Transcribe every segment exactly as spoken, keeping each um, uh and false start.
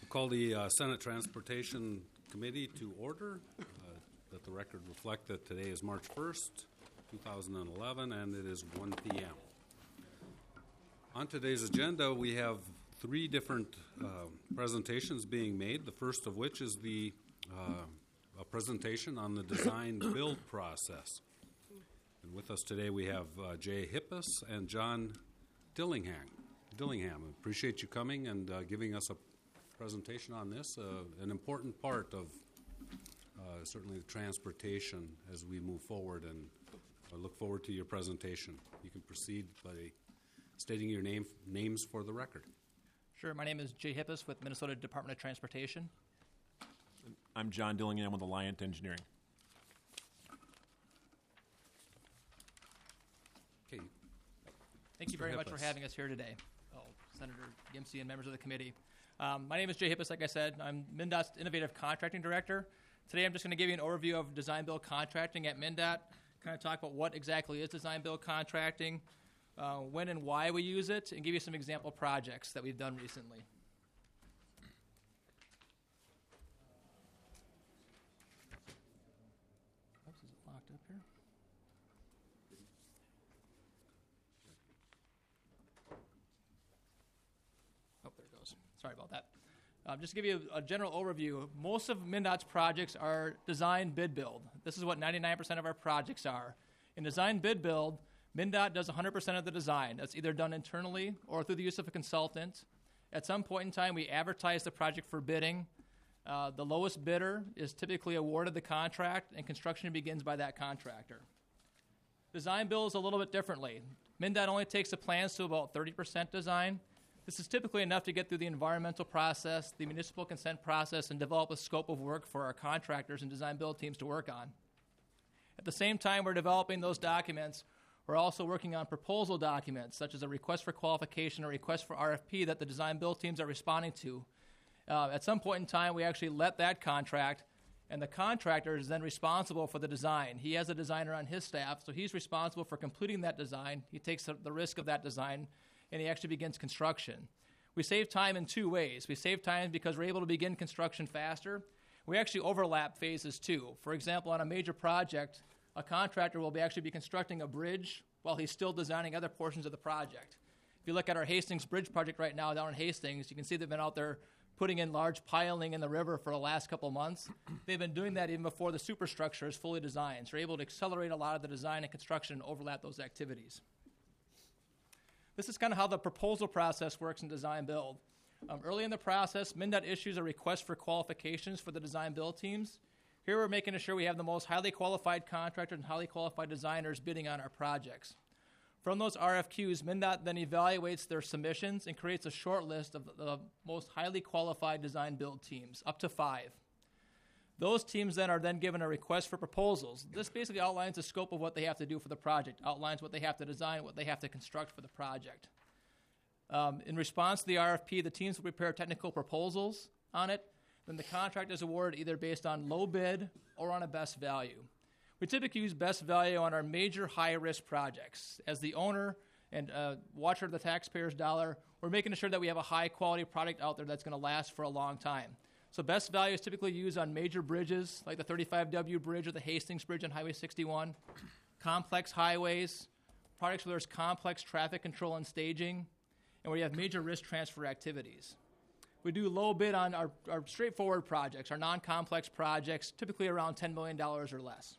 Call the uh, Senate Transportation Committee to order. Uh, let the record reflect that today is March first, two thousand eleven, and it is one p.m. On today's agenda, we have three different uh, presentations being made, the first of which is the uh, a presentation on the design-build process. And with us today, we have uh, Jay Hippis and John Dillingham. Dillingham, appreciate you coming and uh, giving us a presentation on this, uh, an important part of uh, certainly the transportation as we move forward, and I look forward to your presentation. You can proceed by stating your name, names for the record. Sure. My name is Jay Hippis with Minnesota Department of Transportation. I'm John Dillingham with Alliant Engineering. Okay. Thank you very much for having us here today. Oh, Senator Giemse and members of the committee. Um, my name is Jay Hippis, like I said. I'm MnDOT's Innovative Contracting Director. Today I'm just going to give you an overview of design-build contracting at MnDOT, kind of talk about what exactly is design-build contracting, uh, when and why we use it, and give you some example projects that we've done recently. Oops, is it locked up here? Oh, there it goes. Sorry about that. Um, just to give you a, a general overview, most of MnDOT's projects are design, bid, build. This is what ninety-nine percent of our projects are. In design, bid, build, MnDOT does one hundred percent of the design. That's either done internally or through the use of a consultant. At some point in time, we advertise the project for bidding. Uh, the lowest bidder is typically awarded the contract, and construction begins by that contractor. Design builds a little bit differently. MnDOT only takes the plans to about thirty percent design. This is typically enough to get through the environmental process, the municipal consent process, and develop a scope of work for our contractors and design-build teams to work on. At the same time we're developing those documents, we're also working on proposal documents, such as a request for qualification or request for R F P that the design-build teams are responding to. Uh, at some point in time, we actually let that contract, and the contractor is then responsible for the design. He has a designer on his staff, so he's responsible for completing that design. He takes the risk of that design, and he actually begins construction. We save time in two ways. We save time because we're able to begin construction faster. We actually overlap phases too. For example, on a major project, a contractor will be actually be constructing a bridge while he's still designing other portions of the project. If you look at our Hastings Bridge project right now down in Hastings, you can see they've been out there putting in large piling in the river for the last couple of months. They've been doing that even before the superstructure is fully designed. So we're able to accelerate a lot of the design and construction and overlap those activities. This is kind of how the proposal process works in design-build. Um, early in the process, MnDOT issues a request for qualifications for the design-build teams. Here we're making sure we have the most highly qualified contractors and highly qualified designers bidding on our projects. From those R F Qs, MnDOT then evaluates their submissions and creates a short list of the most highly qualified design-build teams, up to five. Those teams then are then given a request for proposals. This basically outlines the scope of what they have to do for the project, outlines what they have to design, what they have to construct for the project. Um, in response to the R F P, the teams will prepare technical proposals on it. Then the contract is awarded either based on low bid or on a best value. We typically use best value on our major high-risk projects. As the owner and uh, watcher of the taxpayer's dollar, we're making sure that we have a high-quality product out there that's going to last for a long time. So best value is typically used on major bridges, like the thirty-five W bridge or the Hastings Bridge on Highway sixty-one, complex highways, products where there's complex traffic control and staging, and where you have major risk transfer activities. We do low bid on our, our straightforward projects, our non-complex projects, typically around ten million dollars or less.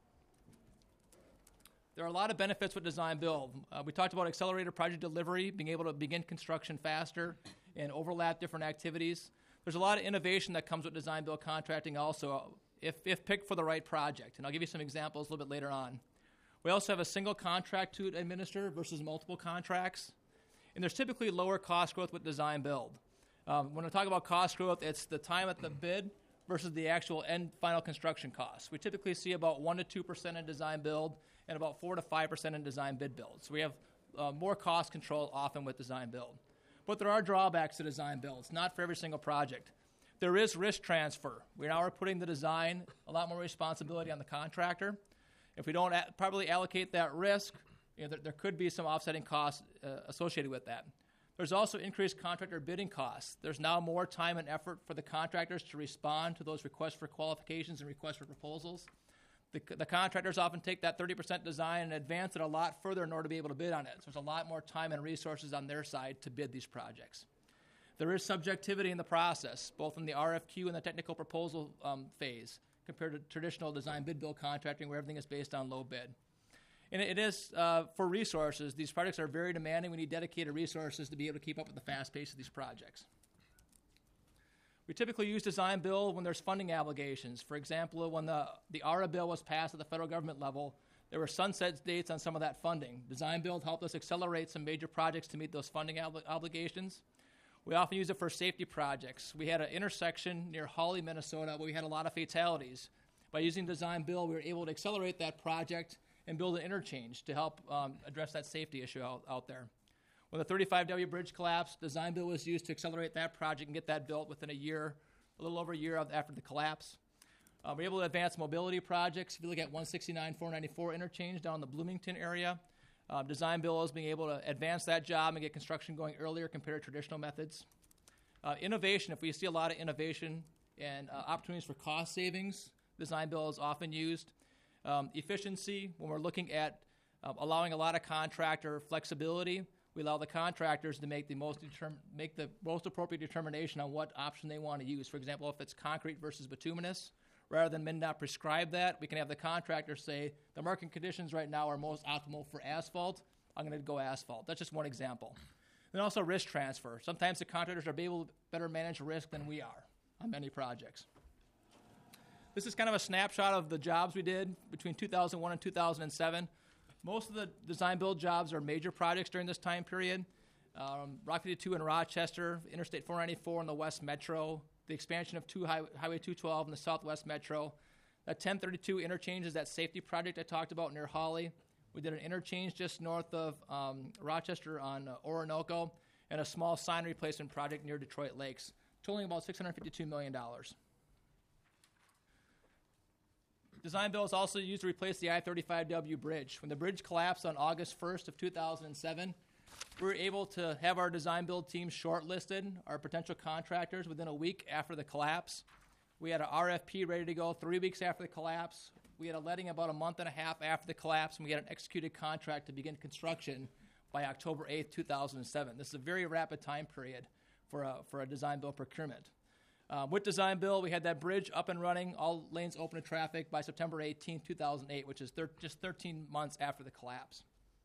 There are a lot of benefits with design-build. Uh, we talked about accelerated project delivery, being able to begin construction faster and overlap different activities. There's a lot of innovation that comes with design-build contracting also, if, if picked for the right project. And I'll give you some examples a little bit later on. We also have a single contract to administer versus multiple contracts. And there's typically lower cost growth with design-build. Um, when I talk about cost growth, it's the time at the bid versus the actual end final construction costs. We typically see about one to two percent in design-build and about four to five percent in design-bid-build. So we have uh, more cost control often with design-build. But there are drawbacks to design-build. It's not for every single project. There is risk transfer. We now are putting the design, a lot more responsibility on the contractor. If we don't a- properly allocate that risk, you know, there, there could be some offsetting costs uh, associated with that. There's also increased contractor bidding costs. There's now more time and effort for the contractors to respond to those requests for qualifications and requests for proposals. The, the contractors often take that thirty percent design and advance it a lot further in order to be able to bid on it. So there's a lot more time and resources on their side to bid these projects. There is subjectivity in the process, both in the R F Q and the technical proposal um, phase, compared to traditional design bid build contracting where everything is based on low bid. And it is, uh, for resources, these projects are very demanding. We need dedicated resources to be able to keep up with the fast pace of these projects. We typically use design build when there's funding obligations. For example, when the, the A R A bill was passed at the federal government level, there were sunset dates on some of that funding. Design build helped us accelerate some major projects to meet those funding ob- obligations. We often use it for safety projects. We had an intersection near Hawley, Minnesota, where we had a lot of fatalities. By using design build, we were able to accelerate that project and build an interchange to help um, address that safety issue out, out there. When the thirty-five W bridge collapsed, design build was used to accelerate that project and get that built within a year, a little over a year after the collapse. Uh, we're able to advance mobility projects. If you look at one sixty-nine four ninety-four interchange down in the Bloomington area, uh, design build is being able to advance that job and get construction going earlier compared to traditional methods. Uh, innovation, if we see a lot of innovation and uh, opportunities for cost savings, design build is often used. Um, efficiency, when we're looking at uh, allowing a lot of contractor flexibility, we allow the contractors to make the most determ- make the most appropriate determination on what option they want to use. For example, if it's concrete versus bituminous, rather than MnDOT prescribe that, we can have the contractor say, the market conditions right now are most optimal for asphalt. I'm going to go asphalt. That's just one example. And also risk transfer. Sometimes the contractors are able to better manage risk than we are on many projects. This is kind of a snapshot of the jobs we did between two thousand one and two thousand seven. Most of the design build jobs are major projects during this time period. Um, Rock fifty-two in Rochester, Interstate four ninety-four in the West Metro, the expansion of two high, Highway two twelve in the Southwest Metro. That ten thirty-two interchange is that safety project I talked about near Hawley. We did an interchange just north of um, Rochester on uh, Orinoco, and a small sign replacement project near Detroit Lakes, totaling about six hundred fifty-two million dollars. Design bill is also used to replace the I thirty-five W bridge. When the bridge collapsed on August first of two thousand seven, we were able to have our design build team shortlisted, our potential contractors, within a week after the collapse. We had an R F P ready to go three weeks after the collapse. We had a letting about a month and a half after the collapse, and we had an executed contract to begin construction by October eighth, two thousand seven. This is a very rapid time period for a, for a design build procurement. Uh, with design build, we had that bridge up and running, all lanes open to traffic by September eighteenth, two thousand eight, which is thir- just thirteen months after the collapse.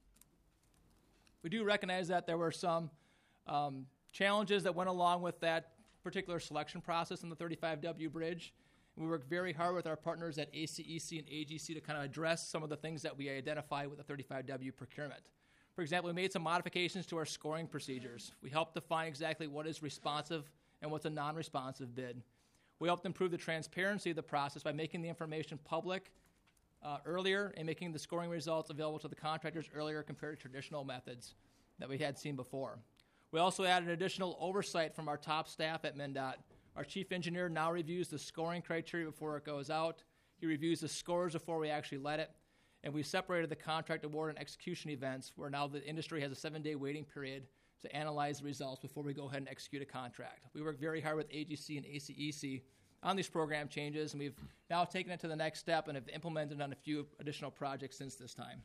We do recognize that there were some um, challenges that went along with that particular selection process in the thirty-five W bridge. We worked very hard with our partners at A C E C and A G C to kind of address some of the things that we identified with the thirty-five W procurement. For example, we made some modifications to our scoring procedures. We helped define exactly what is responsive and what's a non-responsive bid. We helped improve the transparency of the process by making the information public uh, earlier and making the scoring results available to the contractors earlier compared to traditional methods that we had seen before. We also added additional oversight from our top staff at MnDOT. Our chief engineer now reviews the scoring criteria before it goes out. He reviews the scores before we actually let it. And we separated the contract award and execution events, where now the industry has a seven-day waiting period to analyze the results before we go ahead and execute a contract. We worked very hard with A G C and A C E C on these program changes, and we've now taken it to the next step and have implemented on a few additional projects since this time.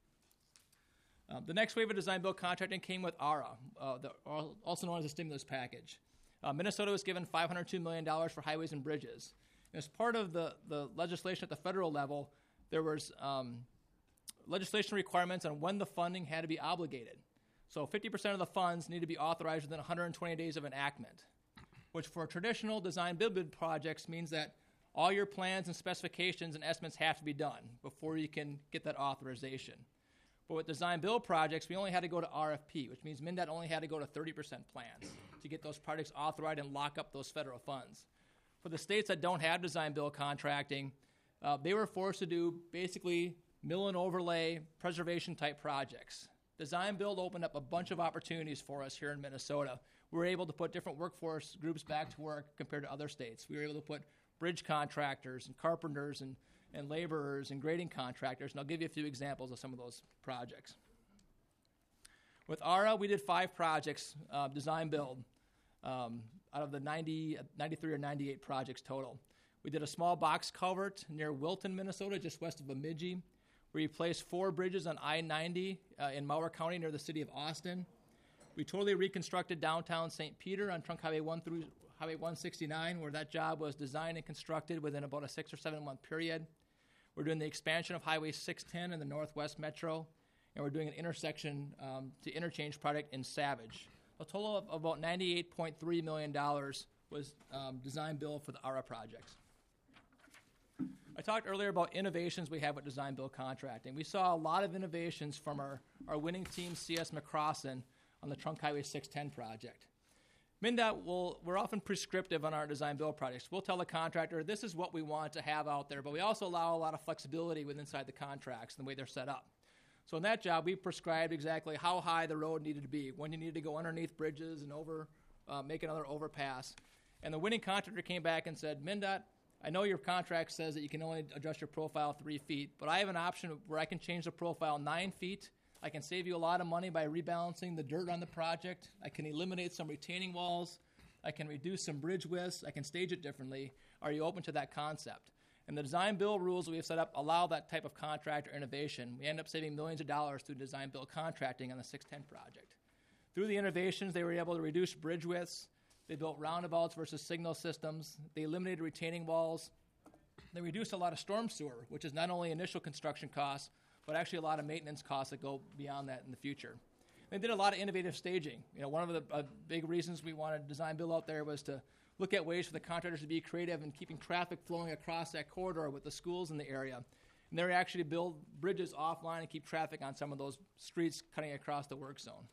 Um, the next wave of design build contracting came with A R A, uh, the, also known as the stimulus package. Uh, Minnesota was given five hundred two million dollars for highways and bridges. And as part of the, the legislation at the federal level, there was um, legislation requirements on when the funding had to be obligated. So fifty percent of the funds need to be authorized within one hundred twenty days of enactment, which for traditional design build bid projects means that all your plans and specifications and estimates have to be done before you can get that authorization. But with design build projects, we only had to go to R F P, which means MnDOT only had to go to thirty percent plans to get those projects authorized and lock up those federal funds. For the states that don't have design build contracting, uh, they were forced to do basically mill and overlay preservation type projects. Design build opened up a bunch of opportunities for us here in Minnesota. We were able to put different workforce groups back to work compared to other states. We were able to put bridge contractors and carpenters and, and laborers and grading contractors, and I'll give you a few examples of some of those projects. With A R A, we did five projects, uh, design build, um, out of the ninety, ninety-three or ninety-eight projects total. We did a small box culvert near Wilton, Minnesota, just west of Bemidji. We replaced four bridges on I ninety uh, in Mower County near the city of Austin. We totally reconstructed downtown Saint Peter on Trunk Highway one through Highway one sixty-nine, where that job was designed and constructed within about a six or seven month period. We're doing the expansion of Highway six ten in the Northwest Metro, and we're doing an intersection um, to interchange project in Savage. A total of about ninety-eight point three million dollars was um, design build for the A R A projects. I talked earlier about innovations we have with design build contracting. We saw a lot of innovations from our, our winning team, C S McCrossin, on the Trunk Highway six ten project. MnDOT will, we're often prescriptive on our design build projects. We'll tell the contractor, this is what we want to have out there, but we also allow a lot of flexibility within inside the contracts and the way they're set up. So in that job, we prescribed exactly how high the road needed to be, when you needed to go underneath bridges and over, uh, make another overpass. And the winning contractor came back and said, MnDOT, I know your contract says that you can only adjust your profile three feet, but I have an option where I can change the profile nine feet. I can save you a lot of money by rebalancing the dirt on the project. I can eliminate some retaining walls. I can reduce some bridge widths. I can stage it differently. Are you open to that concept? And the design build rules we have set up allow that type of contract or innovation. We end up saving millions of dollars through design build contracting on the six ten project. Through the innovations, they were able to reduce bridge widths. They built roundabouts versus signal systems. They eliminated retaining walls. They reduced a lot of storm sewer, which is not only initial construction costs, but actually a lot of maintenance costs that go beyond that in the future. They did a lot of innovative staging. You know, one of the uh, big reasons we wanted design build out there was to look at ways for the contractors to be creative in keeping traffic flowing across that corridor with the schools in the area. And they were actually build bridges offline and keep traffic on some of those streets cutting across the work zone.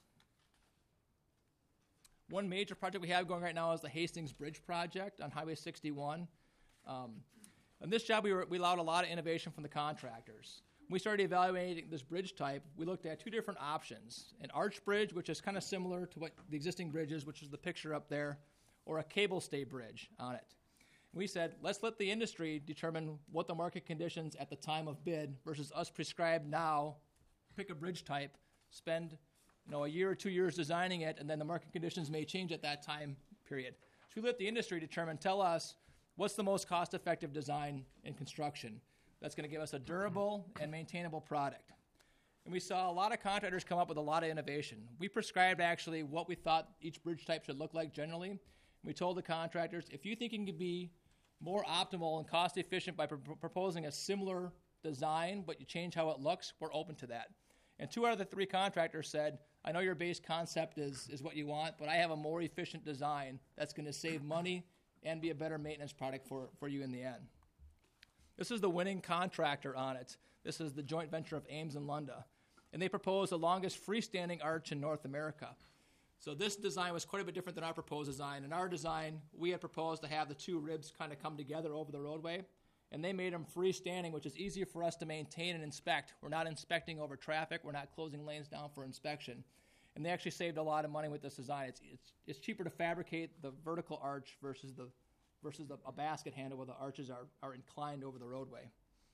One major project we have going right now is the Hastings Bridge project on Highway sixty-one. Um, in this job, we, were, we allowed a lot of innovation from the contractors. When we started evaluating this bridge type, we looked at two different options. An arch bridge, which is kind of similar to what the existing bridge is, which is the picture up there, or a cable stay bridge on it. We said, let's let the industry determine what the market conditions at the time of bid versus us prescribe now, pick a bridge type, spend you know, a year or two years designing it, and then the market conditions may change at that time period. So we let the industry determine, tell us what's the most cost-effective design in construction that's going to give us a durable and maintainable product. And we saw a lot of contractors come up with a lot of innovation. We prescribed actually what we thought each bridge type should look like generally. We told the contractors, if you think you can be more optimal and cost-efficient by pr- proposing a similar design, but you change how it looks, we're open to that. And two out of the three contractors said, I know your base concept is, is what you want, but I have a more efficient design that's going to save money and be a better maintenance product for, for you in the end. This is the winning contractor on it. This is the joint venture of Ames and Lunda. And they proposed the longest freestanding arch in North America. So this design was quite a bit different than our proposed design. In our design, we had proposed to have the two ribs kind of come together over the roadway, and they made them freestanding, which is easier for us to maintain and inspect. We're not inspecting over traffic. We're not closing lanes down for inspection. And they actually saved a lot of money with this design. It's, it's, it's cheaper to fabricate the vertical arch versus the versus the, a basket handle where the arches are, are inclined over the roadway.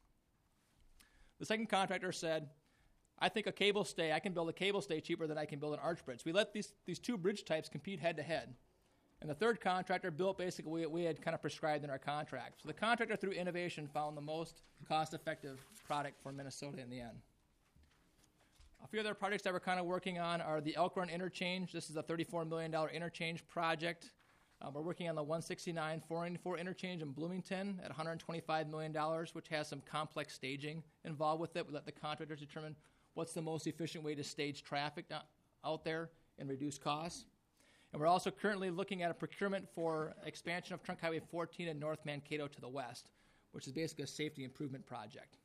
The second contractor said, I think a cable stay, I can build a cable stay cheaper than I can build an arch bridge. We let these, these two bridge types compete head to head. And the third contractor built basically what we had kind of prescribed in our contract. So the contractor, through innovation, found the most cost-effective product for Minnesota in the end. A few other projects that we're kind of working on are the Elk Run Interchange. This is a thirty-four million dollars interchange project. Uh, we're working on the one sixty-nine four ninety-four interchange in Bloomington at one hundred twenty-five million dollars, which has some complex staging involved with it. We let the contractors determine what's the most efficient way to stage traffic out there and reduce costs. And we're also currently looking at a procurement for expansion of Trunk Highway fourteen in North Mankato to the west, which is basically a safety improvement project.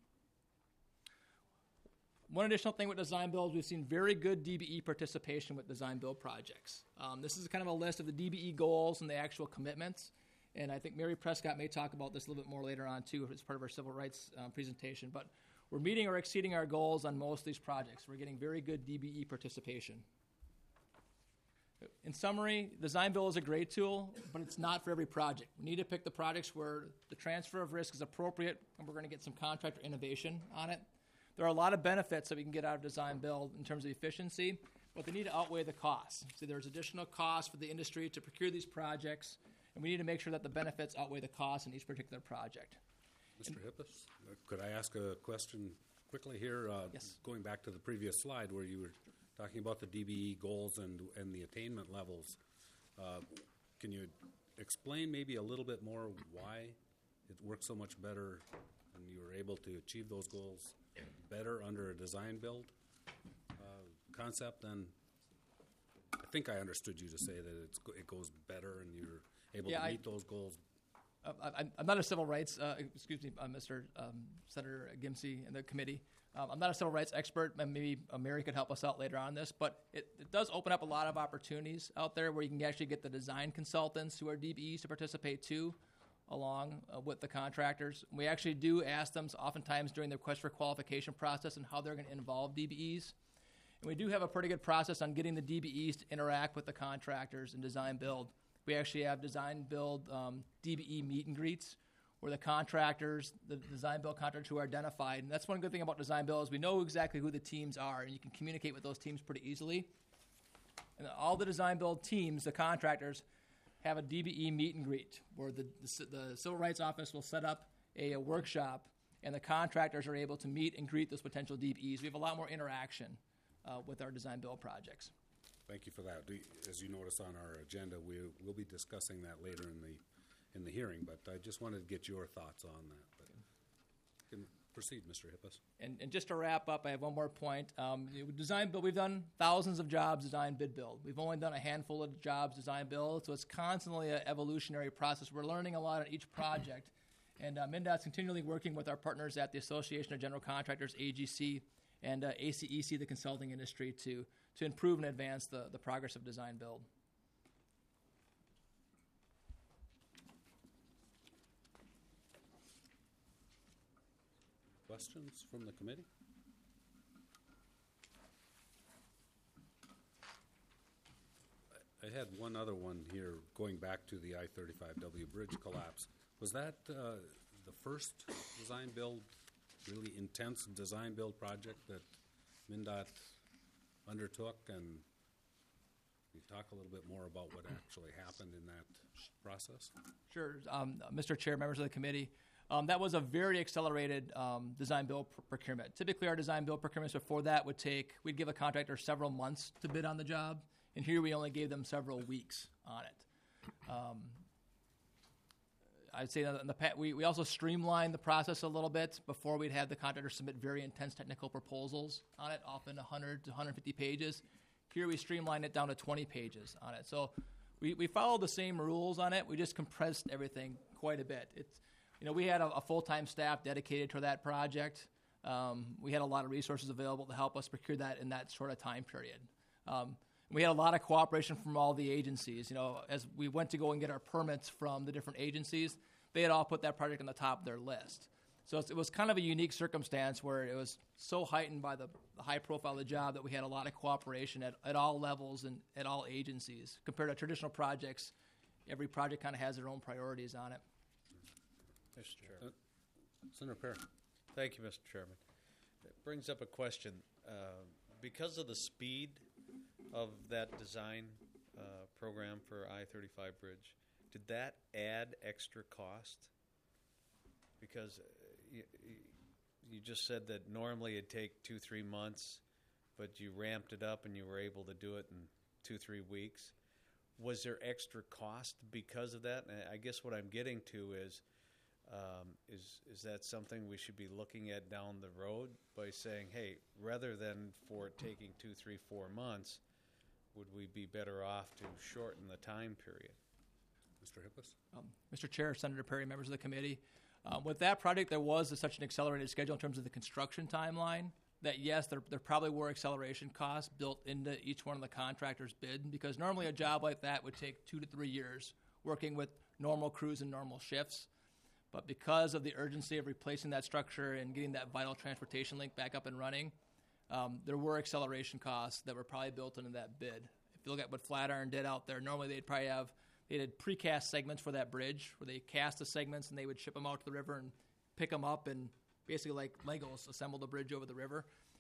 One additional thing with design builds, we've seen very good D B E participation with design build projects. Um, this is kind of a list of the D B E goals and the actual commitments. And I think Mary Prescott may talk about this a little bit more later on, too, as part of our civil rights um, presentation. But we're meeting or exceeding our goals on most of these projects. We're getting very good D B E participation. In summary, design build is a great tool, but it's not for every project. We need to pick the projects where the transfer of risk is appropriate, and we're going to get some contractor innovation on it. There are a lot of benefits that we can get out of design build in terms of efficiency, but they need to outweigh the costs. So there's additional costs for the industry to procure these projects, and we need to make sure that the benefits outweigh the costs in each particular project. Mister Hippos, uh, could I ask a question quickly here? Uh, Yes. Going back to the previous slide where you were talking about the D B E goals and, and the attainment levels, uh, can you explain maybe a little bit more why it works so much better and you were able to achieve those goals better under a design build uh, concept than, I think I understood you to say that it's, go- it goes better and you're able Yeah, to I- meet those goals. Uh, I, I'm not a civil rights, uh, excuse me, uh, Mister Um, Senator Gimsey and the committee. Um, I'm not a civil rights expert, and maybe uh, Mary could help us out later on this, but it, it does open up a lot of opportunities out there where you can actually get the design consultants who are D B Es to participate too, along uh, with the contractors. We actually do ask them oftentimes during the request for qualification process and how they're going to involve D B Es. And we do have a pretty good process on getting the D B Es to interact with the contractors and design build. We actually have design build um, D B E meet and greets where the contractors, the design build contractors who are identified, and that's one good thing about design build is we know exactly who the teams are, and you can communicate with those teams pretty easily. And all the design build teams, the contractors, have a D B E meet and greet where the, the, the Civil Rights Office will set up a, a workshop, and the contractors are able to meet and greet those potential D B Es. We have a lot more interaction uh, with our design build projects. Thank you for that. Do you- As you notice on our agenda, we will be discussing that later in the, in the hearing, but I just wanted to get your thoughts on that. But you can proceed, Mister Hippos. And, and just to wrap up, I have one more point. Um, you know, design build, we've done thousands of jobs, design, bid, build. We've only done a handful of jobs, design, build, so it's constantly an evolutionary process. We're learning a lot on each project, and uh, MnDOT's continually working with our partners at the Association of General Contractors, A G C, and uh, A C E C, the consulting industry, to, to improve and advance the, the progress of design, build. Questions from the committee? I I had one other one here, going back to the I thirty-five W bridge collapse. Was that uh, the first design build, really intense design build project that MnDOT undertook? And can you talk a little bit more about what actually happened in that process? Sure, um, Mister Chair, members of the committee. Um, that was a very accelerated um, design build pr- procurement. Typically, our design build procurements before that would take, we'd give a contractor several months to bid on the job, and here we only gave them several weeks on it. Um, I'd say that in the past, we, we also streamlined the process a little bit. Before, we'd have the contractor submit very intense technical proposals on it, often one hundred to one hundred fifty pages. Here, we streamlined it down to twenty pages on it. So we, we followed the same rules on it. We just compressed everything quite a bit. It's You know, we had a, a full-time staff dedicated to that project. Um, we had a lot of resources available to help us procure that in that sort of time period. Um, we had a lot of cooperation from all the agencies. You know, as we went to go and get our permits from the different agencies, they had all put that project on the top of their list. So it's, it was kind of a unique circumstance where it was so heightened by the, the high profile of the job that we had a lot of cooperation at, at all levels and at all agencies. Compared to traditional projects, every project kind of has their own priorities on it. Mister Chairman. Uh, Senator Perry. Thank you, Mister Chairman. It brings up a question. Uh, because of the speed of that design uh, program for I thirty-five bridge, did that add extra cost? Because uh, you, you just said that normally it'd take two, three months, but you ramped it up and you were able to do it in two, three weeks. Was there extra cost because of that? And I guess what I'm getting to is, Um, is is that something we should be looking at down the road by saying, hey, rather than for it taking two, three, four months, would we be better off to shorten the time period? Mister Hippos? Um, Mister Chair, Senator Perry, members of the committee. Um, with that project, there was a, such an accelerated schedule in terms of the construction timeline that, yes, there, there probably were acceleration costs built into each one of the contractor's bid, because normally a job like that would take two to three years working with normal crews and normal shifts. But because of the urgency of replacing that structure and getting that vital transportation link back up and running, um, there were acceleration costs that were probably built into that bid. If you look at what Flatiron did out there, normally they'd probably have, they had precast segments for that bridge where they cast the segments and they would ship them out to the river and pick them up and basically like Legos assemble the bridge over the river. You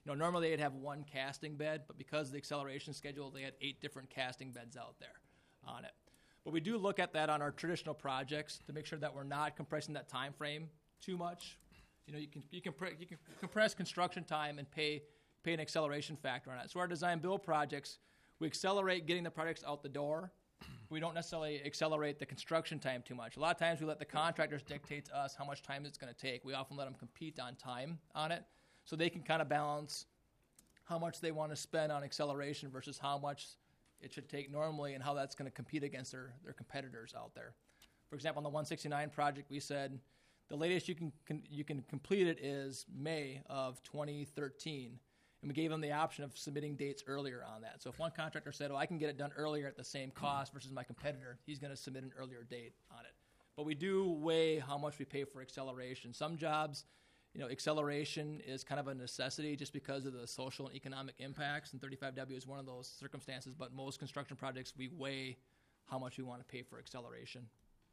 know, normally they'd have one casting bed, but because of the acceleration schedule, they had eight different casting beds out there on it. But we do look at that on our traditional projects to make sure that we're not compressing that time frame too much. You know, you can you can you can compress construction time and pay pay an acceleration factor on it. So our design build projects, we accelerate getting the projects out the door. We don't necessarily accelerate the construction time too much. A lot of times we let the contractors dictate to us how much time it's going to take. We often let them compete on time on it, so they can kind of balance how much they want to spend on acceleration versus how much it should take normally and how that's going to compete against their, their competitors out there. For example, on the one sixty-nine project, we said the latest you can, can you can complete it is May of twenty thirteen. And we gave them the option of submitting dates earlier on that. So if one contractor said, oh, I can get it done earlier at the same cost versus my competitor, he's going to submit an earlier date on it. But we do weigh how much we pay for acceleration. Some jobs, you know, acceleration is kind of a necessity just because of the social and economic impacts, and thirty-five W is one of those circumstances. But most construction projects, we weigh how much we want to pay for acceleration.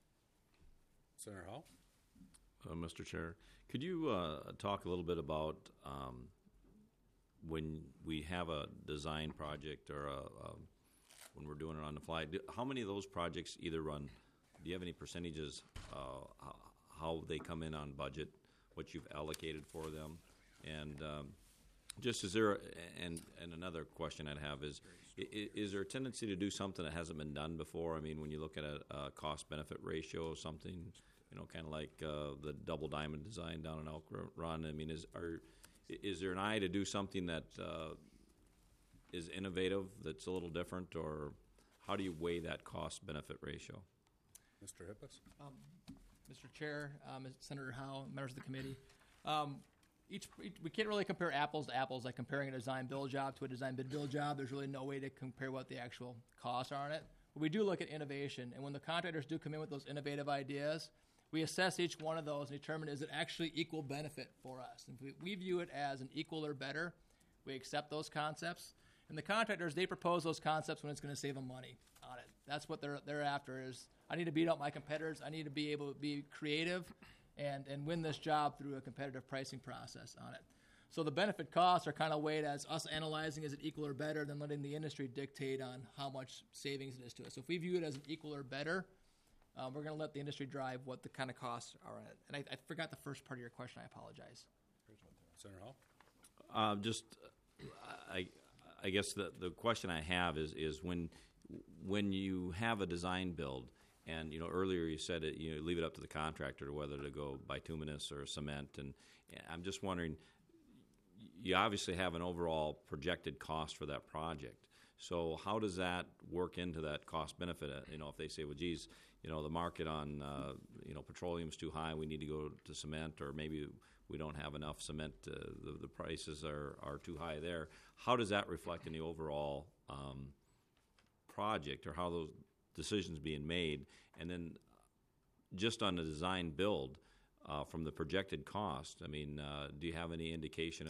Senator Howell? Uh, Mister Chair, could you uh, talk a little bit about um, when we have a design project or a, a, when we're doing it on the fly, do, how many of those projects either run, do you have any percentages, uh, how, how they come in on budget, what you've allocated for them? And um, just is there, and, and another question I'd have is, is, is there a tendency to do something that hasn't been done before? I mean, when you look at a, a cost-benefit ratio, something, you know, kind of like uh, the double diamond design down in Elk Run, I mean, is are is there an eye to do something that uh, is innovative, that's a little different, or how do you weigh that cost-benefit ratio? Mister Hippos? Um, Mister Chair, um, Senator Howe, members of the committee, um, each, each we can't really compare apples to apples, like comparing a design build job to a design bid build job. There's really no way to compare what the actual costs are on it. But we do look at innovation, and when the contractors do come in with those innovative ideas, we assess each one of those and determine, is it actually equal benefit for us? And if we, we view it as an equal or better, we accept those concepts. And the contractors, they propose those concepts when it's going to save them money on it. That's what they're they're after is, I need to beat out my competitors. I need to be able to be creative and, and win this job through a competitive pricing process on it. So the benefit costs are kind of weighed as us analyzing, is it equal or better, than letting the industry dictate on how much savings it is to us. So if we view it as an equal or better, Um, we're going to let the industry drive what the kind of costs are in it. And I, I forgot the first part of your question. I apologize. Senator Hall? Uh, just, I, I guess the, the question I have is is when when you have a design build, and you know earlier you said it, you know, leave it up to the contractor whether to go bituminous or cement, and I'm just wondering, you obviously have an overall projected cost for that project. So how does that work into that cost benefit? You know, if they say, well, geez, you know, the market on, uh, you know, petroleum is too high, we need to go to cement, or maybe we don't have enough cement, uh, the, the prices are, are too high there. How does that reflect in the overall um, project, or how those decisions being made? And then just on the design build, uh, from the projected cost, I mean, uh, do you have any indication of,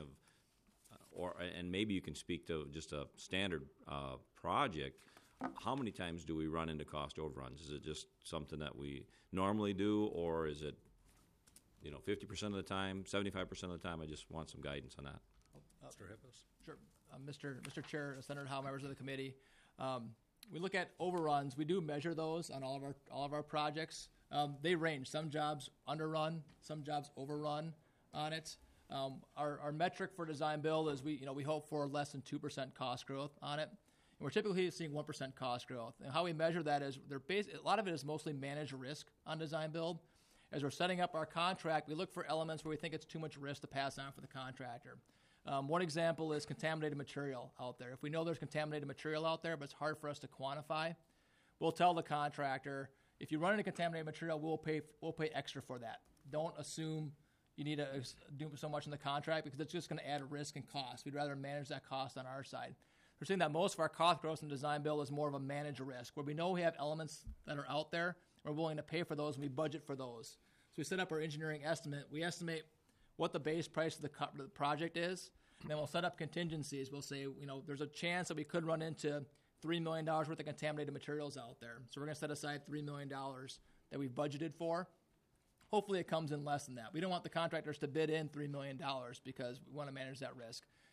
or and maybe you can speak to just a standard uh, project, how many times do we run into cost overruns? Is it just something that we normally do, or is it, you know, fifty percent of the time, seventy-five percent of the time? I just want some guidance on that. Mister Hippos? Sure. Uh, Mister Mister Chair, Senator Howe, members of the committee, um, we look at overruns. We do measure those on all of our all of our projects. Um, they range. Some jobs underrun, some jobs overrun on it. Um, our, our metric for design build is we, you know, we hope for less than two percent cost growth on it. And we're typically seeing one percent cost growth. And how we measure that is they're bas- a lot of it is mostly managed risk on design build. As we're setting up our contract, we look for elements where we think it's too much risk to pass on for the contractor. Um, one example is contaminated material out there. If we know there's contaminated material out there, but it's hard for us to quantify, we'll tell the contractor, if you run into contaminated material, we'll pay we'll pay extra for that. Don't assume you need to do so much in the contract because it's just going to add risk and cost. We'd rather manage that cost on our side. We're seeing that most of our cost growth in design build is more of a managed risk, where we know we have elements that are out there, we're willing to pay for those, and we budget for those. So we set up our engineering estimate. We estimate what the base price of the, co- the project is, and then we'll set up contingencies. We'll say, you know, there's a chance that we could run into three million dollars worth of contaminated materials out there. So we're going to set aside three million dollars that we've budgeted for. Hopefully it comes in less than that. We don't want the contractors to bid in three million dollars because we want to manage that risk.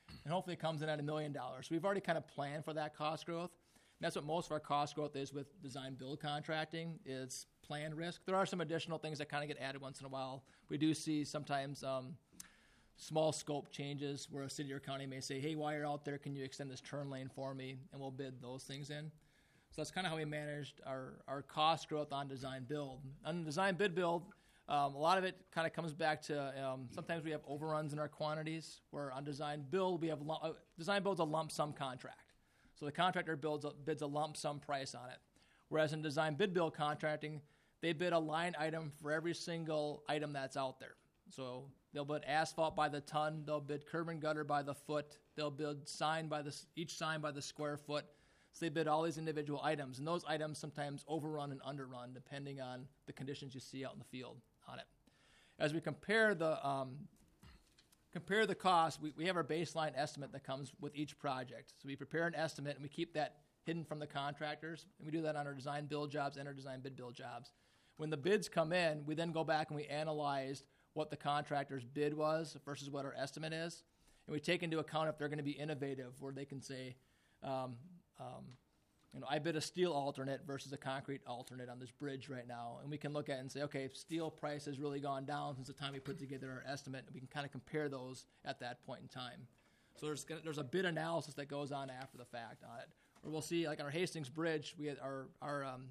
and hopefully it comes in at a million dollars. So we've already kind of planned for that cost growth. And that's what most of our cost growth is with design build contracting, is planned risk. There are some additional things that kind of get added once in a while. We do see sometimes um, small scope changes where a city or county may say, hey, while you're out there, can you extend this turn lane for me? And we'll bid those things in. So that's kind of how we managed our, our cost growth on design build. On design bid build, um, a lot of it kind of comes back to um, sometimes we have overruns in our quantities, where on design build, we have lu- uh, design build's a lump sum contract. So the contractor builds a, bids a lump sum price on it. Whereas in design bid build contracting, they bid a line item for every single item that's out there. So they'll bid asphalt by the ton, they'll bid curb and gutter by the foot, they'll bid sign by the each sign by the square foot. So they bid all these individual items, and those items sometimes overrun and underrun depending on the conditions you see out in the field on it. As we compare the um, compare the cost, we, we have our baseline estimate that comes with each project. So we prepare an estimate, and we keep that hidden from the contractors, and we do that on our design build jobs and our design bid build jobs. When the bids come in, we then go back and we analyze what the contractor's bid was versus what our estimate is, and we take into account if they're going to be innovative, where they can say, um, um, you know, I bid a steel alternate versus a concrete alternate on this bridge right now, and we can look at it and say, okay, if steel price has really gone down since the time we put together our estimate, and we can kind of compare those at that point in time. So there's there's a bid analysis that goes on after the fact on it. Or we'll see, like on our Hastings Bridge, we had our our um,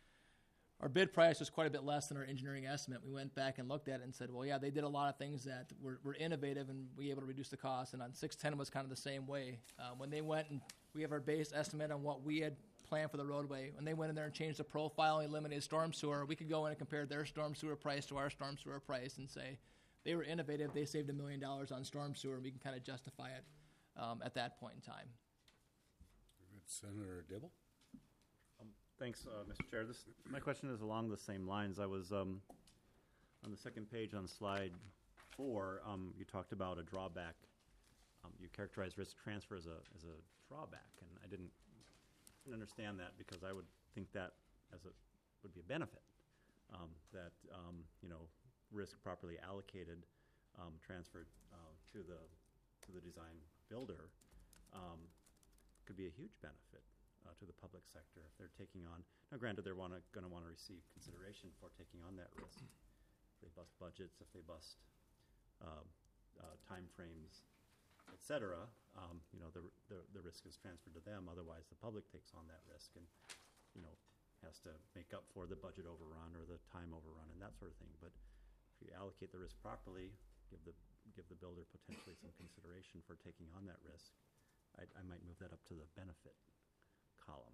our bid price was quite a bit less than our engineering estimate. We went back and looked at it and said, well, yeah, they did a lot of things that were, were innovative, and we were able to reduce the cost. And on six ten was kind of the same way. Uh, when they went and we have our base estimate on what we had planned for the roadway, when they went in there and changed the profile and eliminated storm sewer, we could go in and compare their storm sewer price to our storm sewer price and say they were innovative, they saved a million dollars on storm sewer, and we can kind of justify it um, at that point in time. Senator Dibble? Thanks, uh, Mister Chair. This, my question is along the same lines. I was um, on the second page on slide four. Um, you talked about a drawback. Um, you characterized risk transfer as a as a drawback, and I didn't, didn't understand that, because I would think that as a would be a benefit. Um, that um, you know, risk properly allocated, um, transferred uh, to the to the design builder. Um, could be a huge benefit uh, to the public sector if they're taking on. Now, granted, they're wanna, going to want to receive consideration for taking on that risk. If they bust budgets, if they bust uh, uh, time frames, et cetera, um, you know, the, the the risk is transferred to them. Otherwise, the public takes on that risk and, you know, has to make up for the budget overrun or the time overrun and that sort of thing. But if you allocate the risk properly, give the give the builder potentially some consideration for taking on that risk, I, I might move that up to the benefit column.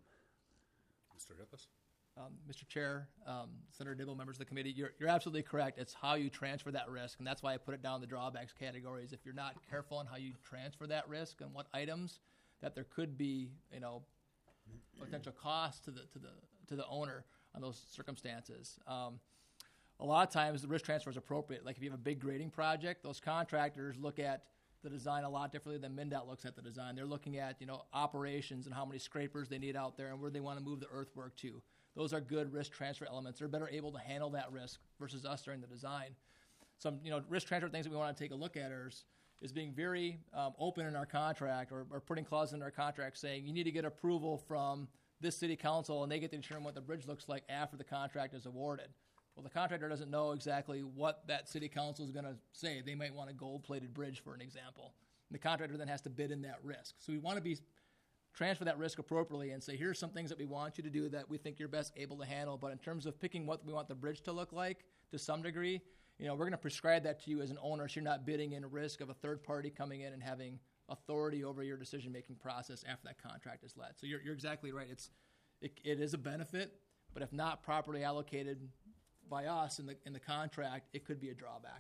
Mister Hippus? Um, Mister Chair, um, Senator Dibble, members of the committee, you're, you're absolutely correct. It's how you transfer that risk, and that's why I put it down in the drawbacks categories. If you're not careful on how you transfer that risk and what items, that there could be, you know, potential cost to the to the to the owner on those circumstances. Um, a lot of times, the risk transfer is appropriate. Like if you have a big grading project, those contractors look at the design a lot differently than MnDOT looks at the design. They're looking at, you know, operations and how many scrapers they need out there and where they want to move the earthwork to. Those are good risk transfer elements. They're better able to handle that risk versus us during the design. Some, you know, risk transfer things that we want to take a look at is, is being very um, open in our contract, or, or putting clauses in our contract saying you need to get approval from this city council, and they get to determine what the bridge looks like after the contract is awarded. Well, the contractor doesn't know exactly what that city council is going to say. They might want a gold-plated bridge, for an example. And the contractor then has to bid in that risk. So we want to be transfer that risk appropriately and say, here's some things that we want you to do that we think you're best able to handle. But in terms of picking what we want the bridge to look like, to some degree, you know, we're going to prescribe that to you as an owner, so you're not bidding in risk of a third party coming in and having authority over your decision-making process after that contract is let. So you're, you're exactly right. It's it, it is a benefit, but if not properly allocated by us in the in the contract, it could be a drawback.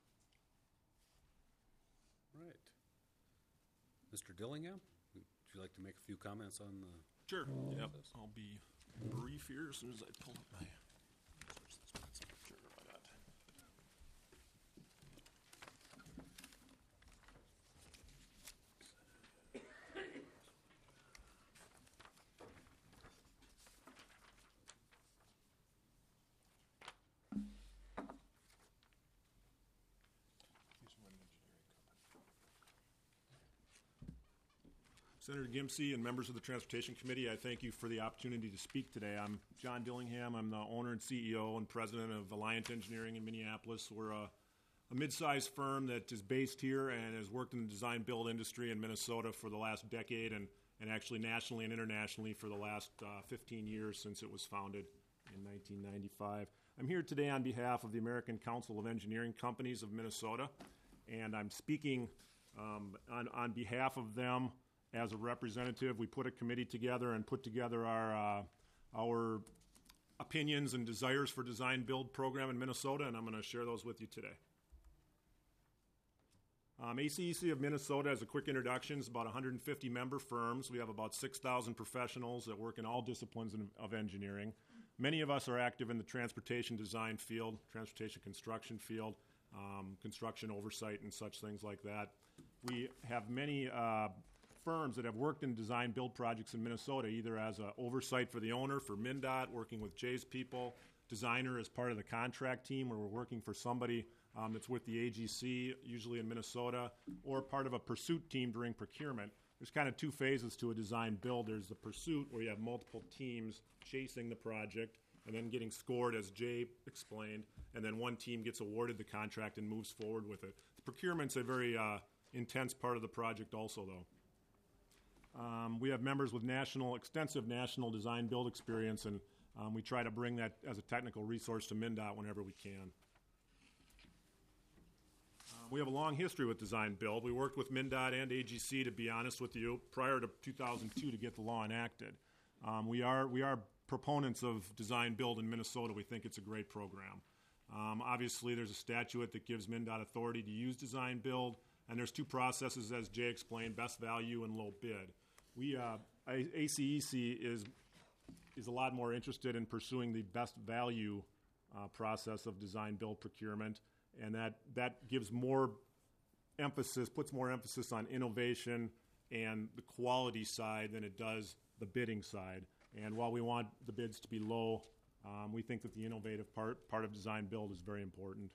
Right. Mister Dillingham, would you like to make a few comments on the... Sure. Yep. I'll be brief here as soon as I pull up my... Sure about that. Senator Gimpsey and members of the Transportation Committee, I thank you for the opportunity to speak today. I'm John Dillingham. I'm the owner and C E O and president of Alliant Engineering in Minneapolis. We're a, a mid-sized firm that is based here and has worked in the design-build industry in Minnesota for the last decade and, and actually nationally and internationally for the last uh, fifteen years since it was founded in nineteen ninety-five. I'm here today on behalf of the American Council of Engineering Companies of Minnesota, and I'm speaking um, on, on behalf of them. As a representative, we put a committee together and put together our uh, our opinions and desires for design-build program in Minnesota, and I'm going to share those with you today. Um, A C E C of Minnesota, as a quick introduction, is about one hundred fifty member firms. We have about six thousand professionals that work in all disciplines in, of engineering. Many of us are active in the transportation design field, transportation construction field, um, construction oversight and such things like that. We have many uh, firms that have worked in design build projects in Minnesota, either as a oversight for the owner, for MnDOT, working with Jay's people, designer as part of the contract team, where we're working for somebody um, that's with the A G C, usually in Minnesota, or part of a pursuit team during procurement. There's kind of two phases to a design build. There's the pursuit, where you have multiple teams chasing the project and then getting scored, as Jay explained, and then one team gets awarded the contract and moves forward with it. The procurement's a very uh, intense part of the project also, though. Um, we have members with national, extensive national design build experience, and um, we try to bring that as a technical resource to MnDOT whenever we can. Uh, we have a long history with design build. We worked with MnDOT and A G C, to be honest with you, prior to two thousand two to get the law enacted. Um, we are we are proponents of design build in Minnesota. We think it's a great program. Um, obviously, there's a statute that gives MnDOT authority to use design build, and there's two processes, as Jay explained: best value and low bid. We, uh, A C E C is is a lot more interested in pursuing the best value uh, process of design build procurement, and that, that gives more emphasis, puts more emphasis on innovation and the quality side than it does the bidding side. And while we want the bids to be low, um, we think that the innovative part, part of design build is very important.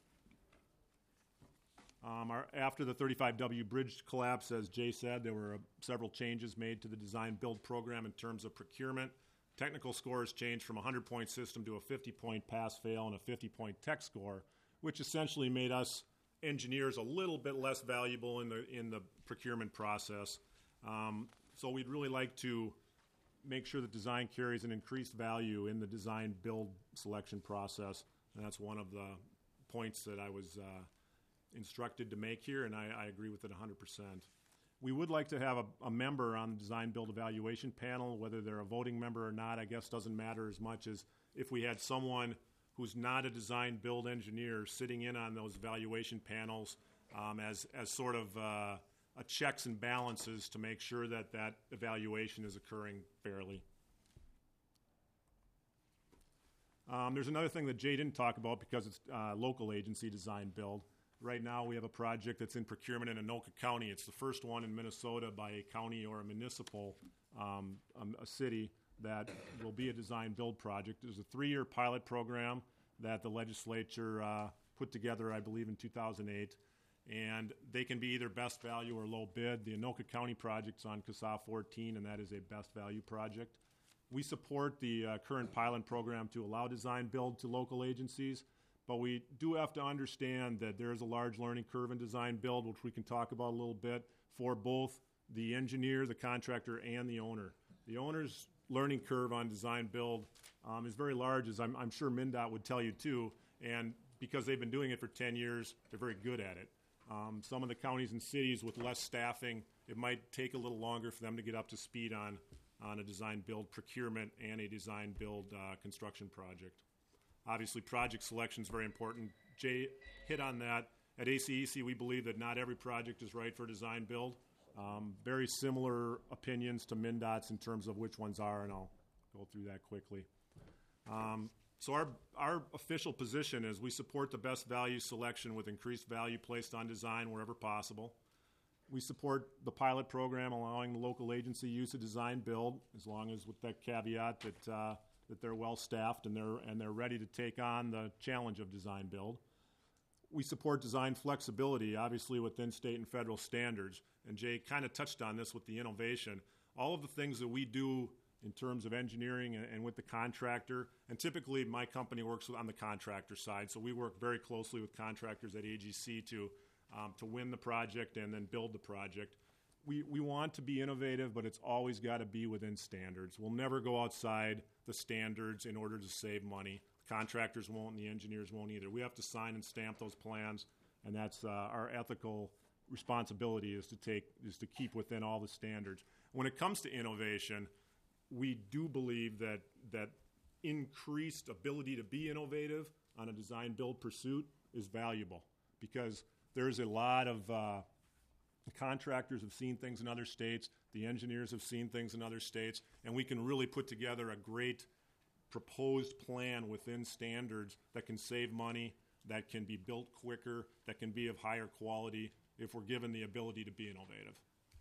Um, our, after the thirty-five W bridge collapse, as Jay said, there were uh, several changes made to the design-build program in terms of procurement. Technical scores changed from a hundred-point system to a fifty-point pass-fail and a fifty-point tech score, which essentially made us engineers a little bit less valuable in the in the procurement process. Um, so we'd really like to make sure that design carries an increased value in the design-build selection process, and that's one of the points that I was uh, instructed to make here, and I, I agree with it one hundred percent. We would like to have a, a member on the design build evaluation panel. Whether they're a voting member or not, I guess doesn't matter as much as if we had someone who's not a design build engineer sitting in on those evaluation panels um, as, as sort of uh, a checks and balances to make sure that that evaluation is occurring fairly. Um, there's another thing that Jay didn't talk about because it's uh, local agency design build. Right now, we have a project that's in procurement in Anoka County. It's the first one in Minnesota by a county or a municipal, um, um, a city, that will be a design-build project. There's a three-year pilot program that the legislature uh, put together, I believe, in two thousand eight, and they can be either best value or low bid. The Anoka County project's on C A S A fourteen, and that is a best value project. We support the uh, current pilot program to allow design-build to local agencies, but we do have to understand that there is a large learning curve in design build, which we can talk about a little bit, for both the engineer, the contractor, and the owner. The owner's learning curve on design build um, is very large, as I'm, I'm sure MnDOT would tell you too, and because they've been doing it for ten years, they're very good at it. Um, some of the counties and cities with less staffing, it might take a little longer for them to get up to speed on, on a design build procurement and a design build uh, construction project. Obviously, project selection is very important. Jay hit on that. At A C E C, we believe that not every project is right for design build. Um, very similar opinions to MnDOT's in terms of which ones are, and I'll go through that quickly. Um, so our, our official position is we support the best value selection with increased value placed on design wherever possible. We support the pilot program allowing the local agency use of design build, as long as with that caveat that uh, that they're well staffed and they're and they're ready to take on the challenge of design build. we support design flexibility, obviously within state and federal standards. And Jay kind of touched on this with the innovation. All of the things that we do in terms of engineering and, and with the contractor, and typically my company works on the contractor side, so we work very closely with contractors at A G C to, um, to win the project and then build the project. We, we want to be innovative, but it's always got to be within standards. We'll never go outside the standards in order to save money. The contractors won't and the engineers won't either. We have to sign and stamp those plans, and that's uh, our ethical responsibility is to take is to keep within all the standards. When it comes to innovation, we do believe that that increased ability to be innovative on a design build pursuit is valuable, because there's a lot of uh, contractors have seen things in other states, the engineers have seen things in other states, and we can really put together a great proposed plan within standards that can save money, that can be built quicker, that can be of higher quality if we're given the ability to be innovative.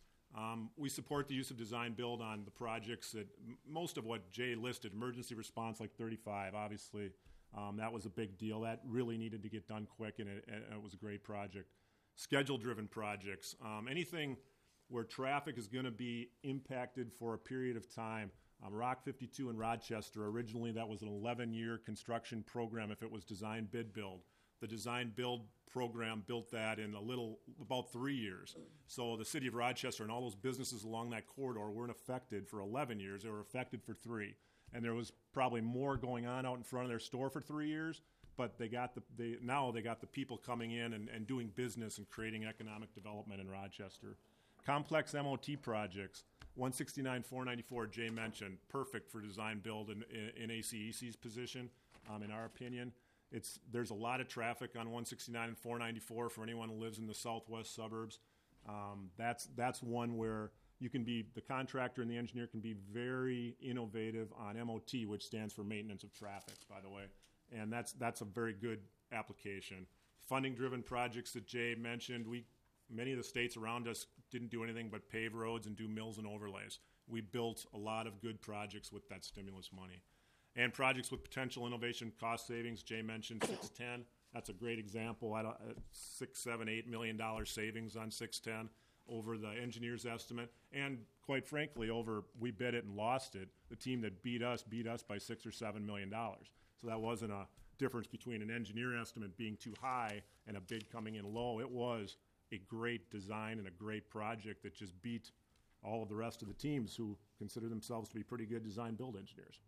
Um, we support the use of design build on the projects that m- most of what Jay listed, emergency response like thirty-five, obviously, um, that was a big deal. That really needed to get done quick, and it, and it was a great project. Schedule-driven projects, um, anything where traffic is going to be impacted for a period of time. Um, Rock fifty-two in Rochester, originally that was an eleven-year construction program if it was design bid build. The design build program built that in a little, about three years. So the city of Rochester and all those businesses along that corridor weren't affected for eleven years. They were affected for three. And there was probably more going on out in front of their store for three years, but they got the, they, now they got the people coming in and, and doing business and creating economic development in Rochester. Complex M O T projects, one sixty-nine four ninety-four, Jay mentioned, perfect for design build in, in, in A C E C's position, um, in our opinion. It's, there's a lot of traffic on one sixty-nine and four ninety-four for anyone who lives in the southwest suburbs. Um, that's, that's one where you can be, the contractor and the engineer can be very innovative on M O T, which stands for maintenance of traffic, by the way. And that's, that's a very good application. Funding-driven projects that Jay mentioned, we, many of the states around us didn't do anything but pave roads and do mills and overlays. We built a lot of good projects with that stimulus money. And projects with potential innovation cost savings, Jay mentioned six ten. That's a great example. I don't, uh, six, seven, eight million dollars savings on six ten over the engineer's estimate. And quite frankly, over we bid it and lost it. The team that beat us beat us by six or seven million dollars. So that wasn't a difference between an engineer estimate being too high and a bid coming in low. It was a great design and a great project that just beat all of the rest of the teams who consider themselves to be pretty good design build engineers.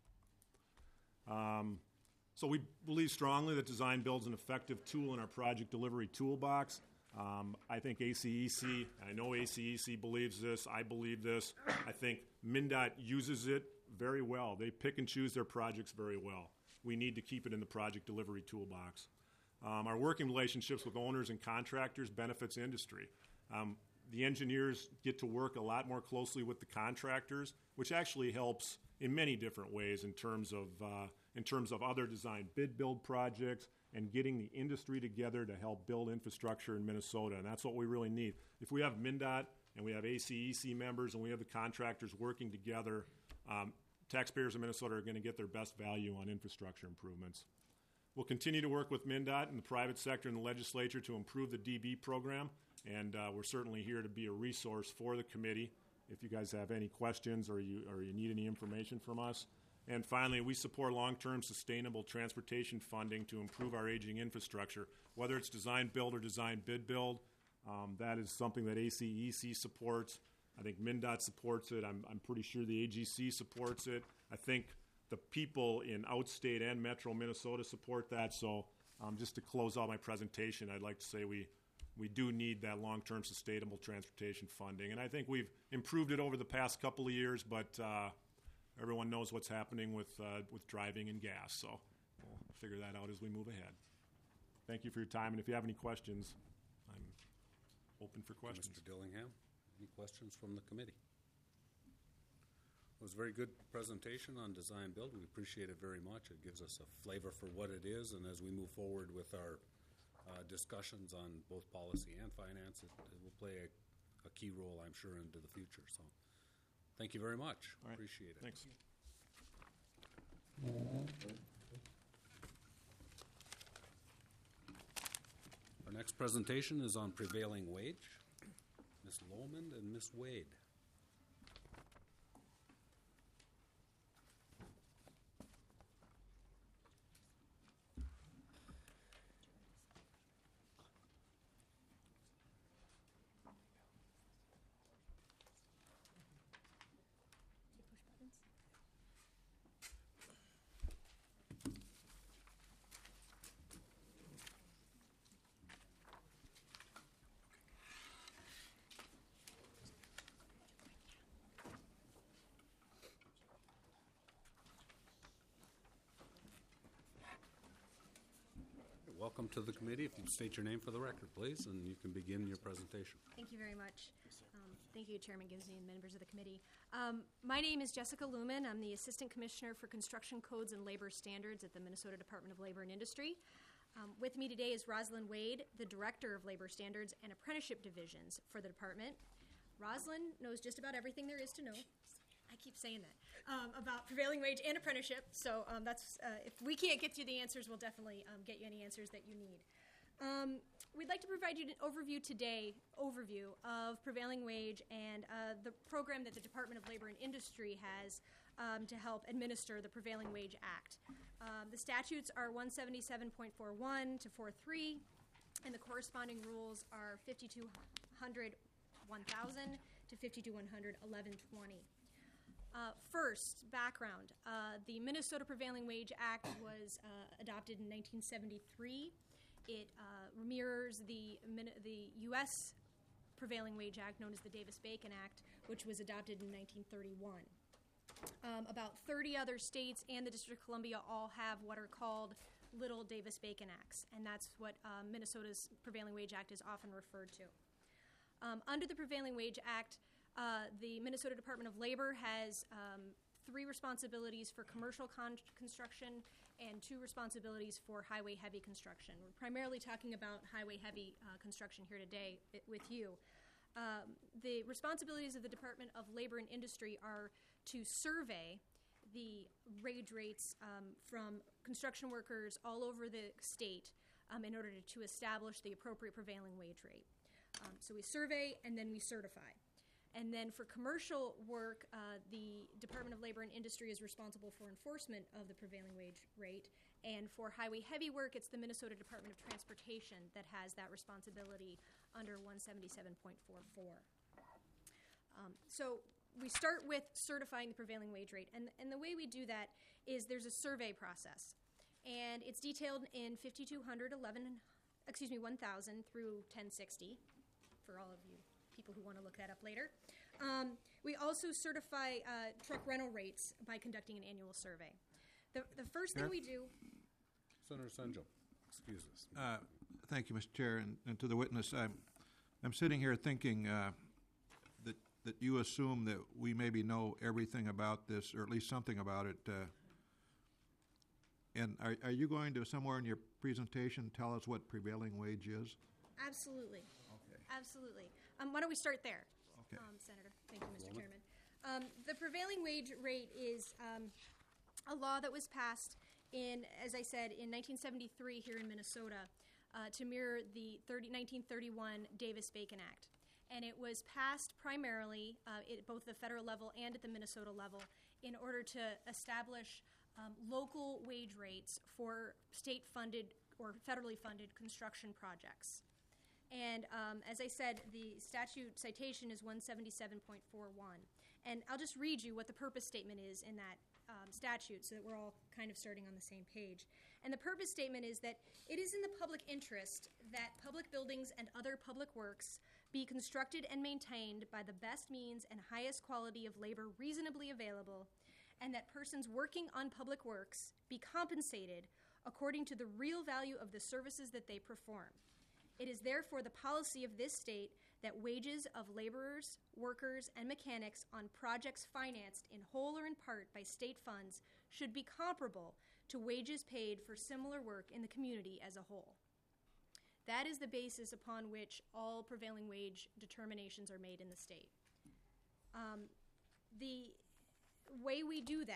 Um, so we believe strongly that design build is an effective tool in our project delivery toolbox. Um, I think A C E C, I know A C E C believes this, I believe this. I think MnDOT uses it very well. They pick and choose their projects very well. We need to keep it in the project delivery toolbox. Um, our working relationships with owners and contractors benefits industry. Um, the engineers get to work a lot more closely with the contractors, which actually helps in many different ways in terms of uh, in terms of other design bid build projects and getting the industry together to help build infrastructure in Minnesota. And that's what we really need. If we have MnDOT and we have A C E C members and we have the contractors working together, um, taxpayers in Minnesota are going to get their best value on infrastructure improvements. We'll continue to work with MnDOT and the private sector and the legislature to improve the D B program, and uh, we're certainly here to be a resource for the committee if you guys have any questions or you, or you need any information from us. And finally, we support long-term sustainable transportation funding to improve our aging infrastructure, whether it's design build or design bid build. Um, that is something that A C E C supports. I think MnDOT supports it. I'm, I'm pretty sure the A G C supports it. I think the people in outstate and metro Minnesota support that. So um, just to close out my presentation, I'd like to say we, we do need that long-term sustainable transportation funding. And I think we've improved it over the past couple of years, but uh, everyone knows what's happening with, uh, with driving and gas. So we'll figure that out as we move ahead. Thank you for your time. And if you have any questions, I'm open for questions. Mister Dillingham, any questions from the committee? It was a very good presentation on design build. We appreciate it very much. It gives us a flavor for what it is, and as we move forward with our uh, discussions on both policy and finance, it, it will play a, a key role, I'm sure, into the future. So thank you very much. All right. Appreciate it. Thanks. presentation is on prevailing wage. Miz Lomond and Miz Wade. Welcome to the committee. If you state your name for the record, please, and you can begin your presentation. Thank you very much. Um, thank you, Chairman Givesy and members of the committee. Um, my name is Jessica Lumen. I'm the Assistant Commissioner for Construction Codes and Labor Standards at the Minnesota Department of Labor and Industry. Um, with me today is Rosalind Wade, the Director of Labor Standards and Apprenticeship Divisions for the department. Rosalind knows just about everything there is to know. I keep saying that, um, about prevailing wage and apprenticeship. So um, that's uh, if we can't get you the answers, we'll definitely um, get you any answers that you need. Um, we'd like to provide you an overview today, overview of prevailing wage and uh, the program that the Department of Labor and Industry has um, to help administer the Prevailing Wage Act. Um, the statutes are one seventy-seven point four one to forty-three, and the corresponding rules are fifty-two hundred one thousand to fifty-two one hundred eleven twenty. Uh, first, background. Uh, the Minnesota Prevailing Wage Act was uh, adopted in nineteen seventy-three. It uh, mirrors the, the U S Prevailing Wage Act, known as the Davis-Bacon Act, which was adopted in nineteen thirty-one. Um, about thirty other states and the District of Columbia all have what are called Little Davis-Bacon Acts, and that's what uh, Minnesota's Prevailing Wage Act is often referred to. Um, under the Prevailing Wage Act, Uh, the Minnesota Department of Labor has um, three responsibilities for commercial con- construction and two responsibilities for highway-heavy construction. We're primarily talking about highway-heavy uh, construction here today i- with you. Um, the responsibilities of the Department of Labor and Industry are to survey the wage rates um, from construction workers all over the state um, in order to, to establish the appropriate prevailing wage rate. Um, so we survey and then we certify. And then for commercial work, uh, the Department of Labor and Industry is responsible for enforcement of the prevailing wage rate. And for highway heavy work, it's the Minnesota Department of Transportation that has that responsibility under one seventy-seven point four four. Um, so we start with certifying the prevailing wage rate. And, and the way we do that is there's a survey process. And it's detailed in fifty-two hundred eleven, excuse me, one thousand through ten sixty for all of you people who want to look that up later. Um, we also certify uh, truck rental rates by conducting an annual survey. The, the first thing we do... Senator Senjo, excuse us. Uh, thank you, Mister Chair, and, and to the witness. I'm, I'm sitting here thinking uh, that that you assume that we maybe know everything about this, or at least something about it. Uh, and are, are you going to, somewhere in your presentation, tell us what prevailing wage is? Absolutely. Okay. Absolutely. Um, why don't we start there, Okay. um, Senator? Thank you, Mister Chairman. Um, the prevailing wage rate is um, a law that was passed in, as I said, in nineteen seventy-three here in Minnesota uh, to mirror the thirty, nineteen thirty-one Davis-Bacon Act. And it was passed primarily uh, at both the federal level and at the Minnesota level in order to establish um, local wage rates for state-funded or federally funded construction projects. And um, as I said, the statute citation is one seventy-seven point four one. And I'll just read you what the purpose statement is in that um, statute so that we're all kind of starting on the same page. And the purpose statement is that it is in the public interest that public buildings and other public works be constructed and maintained by the best means and highest quality of labor reasonably available, and that persons working on public works be compensated according to the real value of the services that they perform. It is therefore the policy of this state that wages of laborers, workers, and mechanics on projects financed in whole or in part by state funds should be comparable to wages paid for similar work in the community as a whole. That is the basis upon which all prevailing wage determinations are made in the state. Um, the way we do that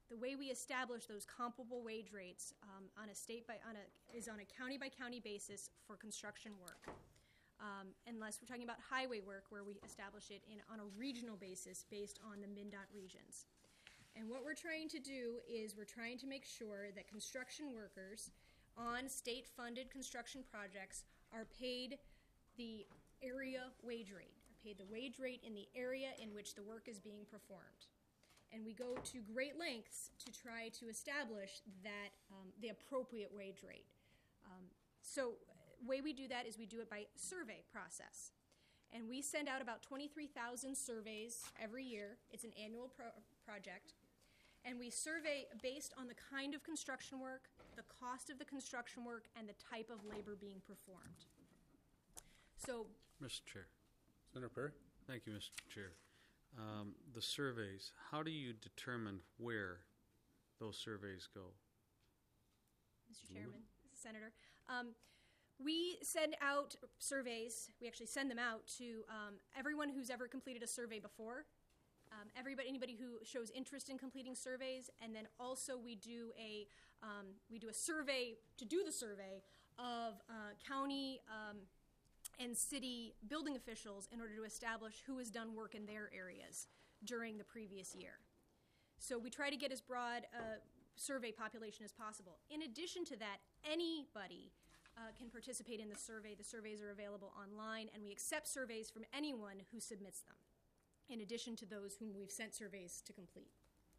the way we establish those comparable wage rates um, on a state by on a is on a county by county basis for construction work, um, unless we're talking about highway work, where we establish it in on a regional basis based on the MnDOT regions. And what we're trying to do is we're trying to make sure that construction workers on state-funded construction projects are paid the area wage rate, are paid the wage rate in the area in which the work is being performed. And we go to great lengths to try to establish that um, the appropriate wage rate. Um, so the way we do that is we do it by survey process. And we send out about twenty-three thousand surveys every year. It's an annual pro- project. And we survey based on the kind of construction work, the cost of the construction work, and the type of labor being performed. So, Mister Chair. Senator Perry? Thank you, Mister Chair. Um, the surveys, how do you determine where those surveys go? Mister Chairman, Senator, um, we send out surveys. We actually send them out to um, everyone who's ever completed a survey before. Um, everybody, anybody who shows interest in completing surveys, and then also we do a um, we do a survey to do the survey of uh, county um, and city building officials in order to establish who has done work in their areas during the previous year. So we try to get as broad a survey population as possible. In addition to that, anybody uh, can participate in the survey. The surveys are available online, and we accept surveys from anyone who submits them, in addition to those whom we've sent surveys to complete.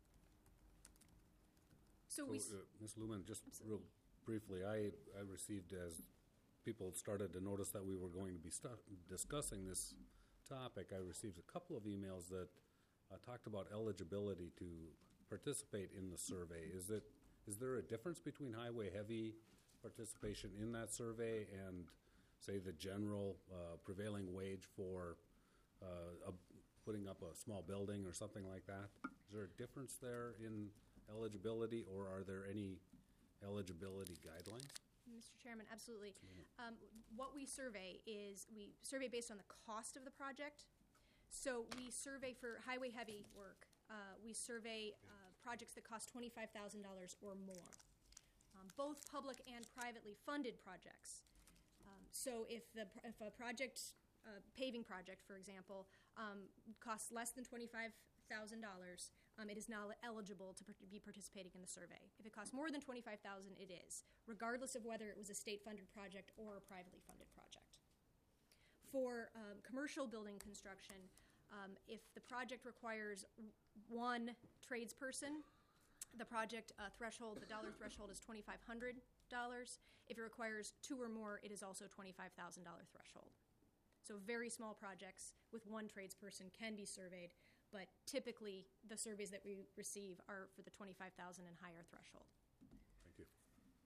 So, So, we. uh, Miz Lumen, just real briefly, I, I received, as people started to notice that we were going to be stu- discussing this topic, I received a couple of emails that uh, talked about eligibility to participate in the survey. Is it is there a difference between highway heavy participation in that survey and, say, the general uh, prevailing wage for uh, a, putting up a small building or something like that? Is there a difference there in eligibility, or are there any eligibility guidelines? Mister Chairman, absolutely. Um, what we survey is we survey based on the cost of the project. So we survey for highway heavy work. Uh, we survey uh, projects that cost twenty-five thousand dollars or more, um, both public and privately funded projects. Um, so if the if a project, uh, paving project, for example, um, costs less than twenty-five thousand dollars, um, it is now eligible to per- be participating in the survey. If it costs more than twenty-five thousand dollars, it is, regardless of whether it was a state-funded project or a privately funded project. For um, commercial building construction, um, if the project requires w- one tradesperson, the project uh, threshold, the dollar threshold is twenty-five hundred dollars. If it requires two or more, it is also twenty-five thousand dollars threshold. So very small projects with one tradesperson can be surveyed, but typically the surveys that we receive are for the twenty-five thousand dollars and higher threshold. Thank you.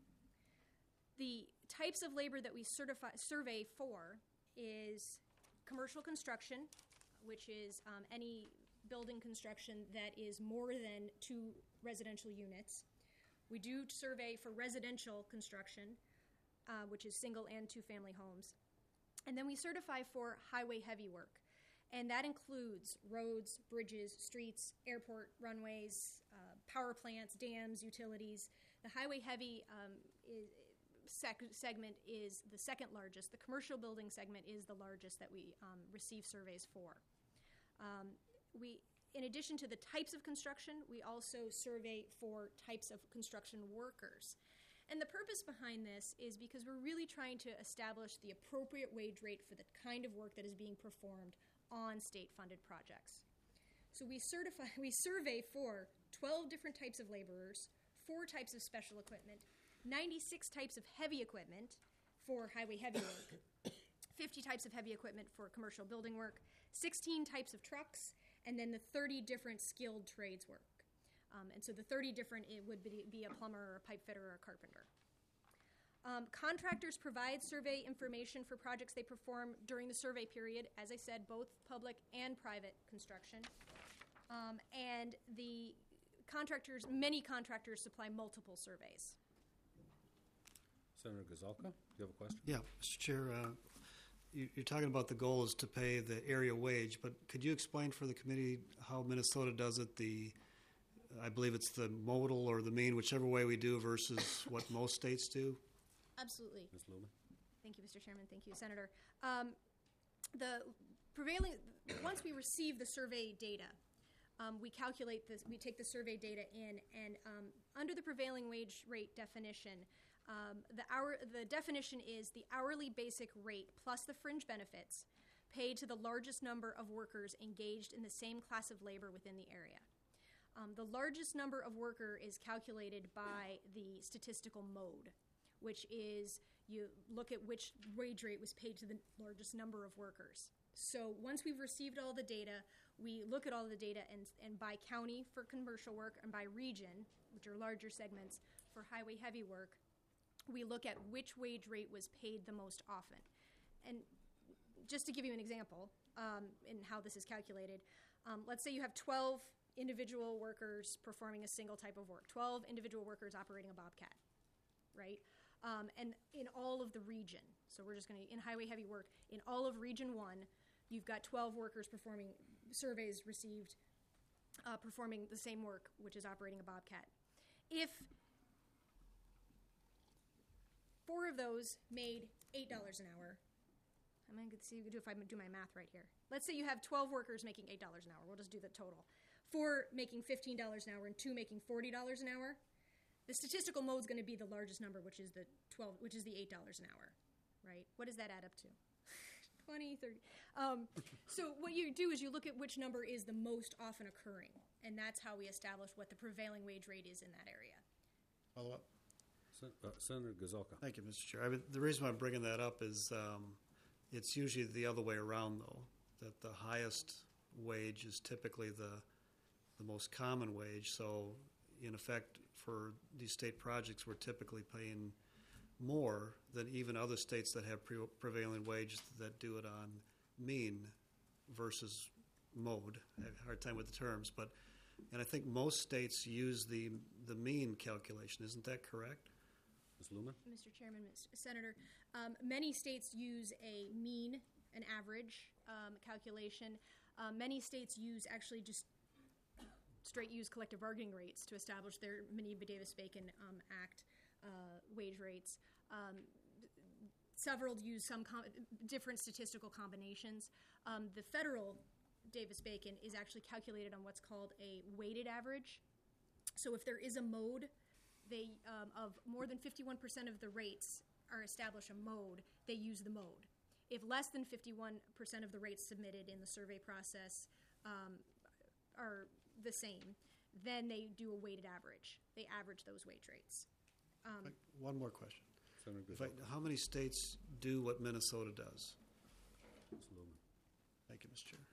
The types of labor that we certify, survey for is commercial construction, which is um, any building construction that is more than two residential units. We do survey for residential construction, uh, which is single and two-family homes. And then we certify for highway heavy work. And that includes roads, bridges, streets, airport runways, uh, power plants, dams, utilities. The highway heavy um, is, sec- segment is the second largest. The commercial building segment is the largest that we um, receive surveys for. Um, we, in addition to the types of construction, we also survey for types of construction workers. And the purpose behind this is because we're really trying to establish the appropriate wage rate for the kind of work that is being performed on state-funded projects. So we certify, we survey for twelve different types of laborers, four types of special equipment, ninety-six types of heavy equipment for highway heavy work, fifty types of heavy equipment for commercial building work, sixteen types of trucks, and then the thirty different skilled trades work. Um, and so the thirty different, it would be, be a plumber or a pipe fitter or a carpenter. Um, contractors provide survey information for projects they perform during the survey period, as I said, both public and private construction. Um, and the contractors, many contractors supply multiple surveys. Senator Gazelka, do you have a question? Yeah, Mister Chair, uh, you, you're talking about the goal is to pay the area wage, but could you explain for the committee how Minnesota does it? The I believe it's the modal or the mean, whichever way we do versus what most states do? Absolutely. Miz Lumen? Thank you, Mister Chairman. Thank you, Senator. Um, the prevailing, once we receive the survey data, um, we calculate this, we take the survey data in, and um, under the prevailing wage rate definition, um, the hour, the definition is the hourly basic rate plus the fringe benefits paid to the largest number of workers engaged in the same class of labor within the area. Um, the largest number of worker is calculated by the statistical mode, which is you look at which wage rate was paid to the largest number of workers. So once we've received all the data, we look at all the data and, and by county for commercial work and by region, which are larger segments, for highway heavy work, we look at which wage rate was paid the most often. And just to give you an example um, in how this is calculated, um, let's say you have twelve individual workers performing a single type of work, twelve individual workers operating a Bobcat, right? Um, and in all of the region, so we're just going to, in highway heavy work, in all of region one, you've got twelve workers performing, surveys received, uh, performing the same work, which is operating a Bobcat. If four of those made eight dollars an hour, I'm going to see if I do my math right here. Let's say you have twelve workers making eight dollars an hour. We'll just do the total. Four making fifteen dollars an hour and two making forty dollars an hour. The statistical mode is going to be the largest number, which is the twelve, which is the eight dollars an hour, right? What does that add up to? twenty, thirty. Um, so what you do is you look at which number is the most often occurring, and that's how we establish what the prevailing wage rate is in that area. Follow up. Sen- uh, Senator Gazelka. Thank you, Mister Chair. I mean, the reason why I'm bringing that up is um, it's usually the other way around, though, that the highest wage is typically the the most common wage. So, in effect, for these state projects, we're typically paying more than even other states that have pre- prevailing wages that do it on mean versus mode. I have a hard time with the terms, but and I think most states use the the mean calculation. Isn't that correct? Miz Lumen? Mister Chairman, Mister Senator, um, many states use a mean, an average um, calculation. Uh, many states use actually just straight use collective bargaining rates to establish their Meneba-Davis-Bacon um, Act uh, wage rates. Um, several use some com- different statistical combinations. Um, the federal Davis-Bacon is actually calculated on what's called a weighted average. So if there is a mode, they um, of more than fifty-one percent of the rates are established a mode, they use the mode. If less than fifty-one percent of the rates submitted in the survey process um, are the same, then they do a weighted average. They average those wage rates. Um, Like, one more question. Senator If I, Gazelka. how many states do what Minnesota does? Miz Lumen. Thank you, Mister Chair.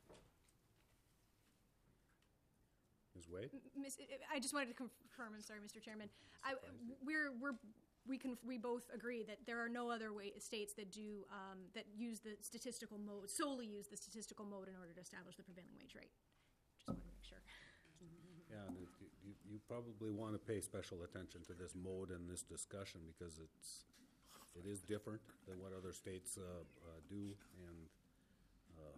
Miz Wade? Miss, I just wanted to confirm. I'm sorry, Mister Chairman. I, we're we're we can we both agree that there are no other way, states that do um, that use the statistical mode solely use the statistical mode in order to establish the prevailing wage rate. Just wanted to make sure. Yeah, and it, you, you probably want to pay special attention to this mode and this discussion because it's it is different than what other states uh, uh, do, and uh,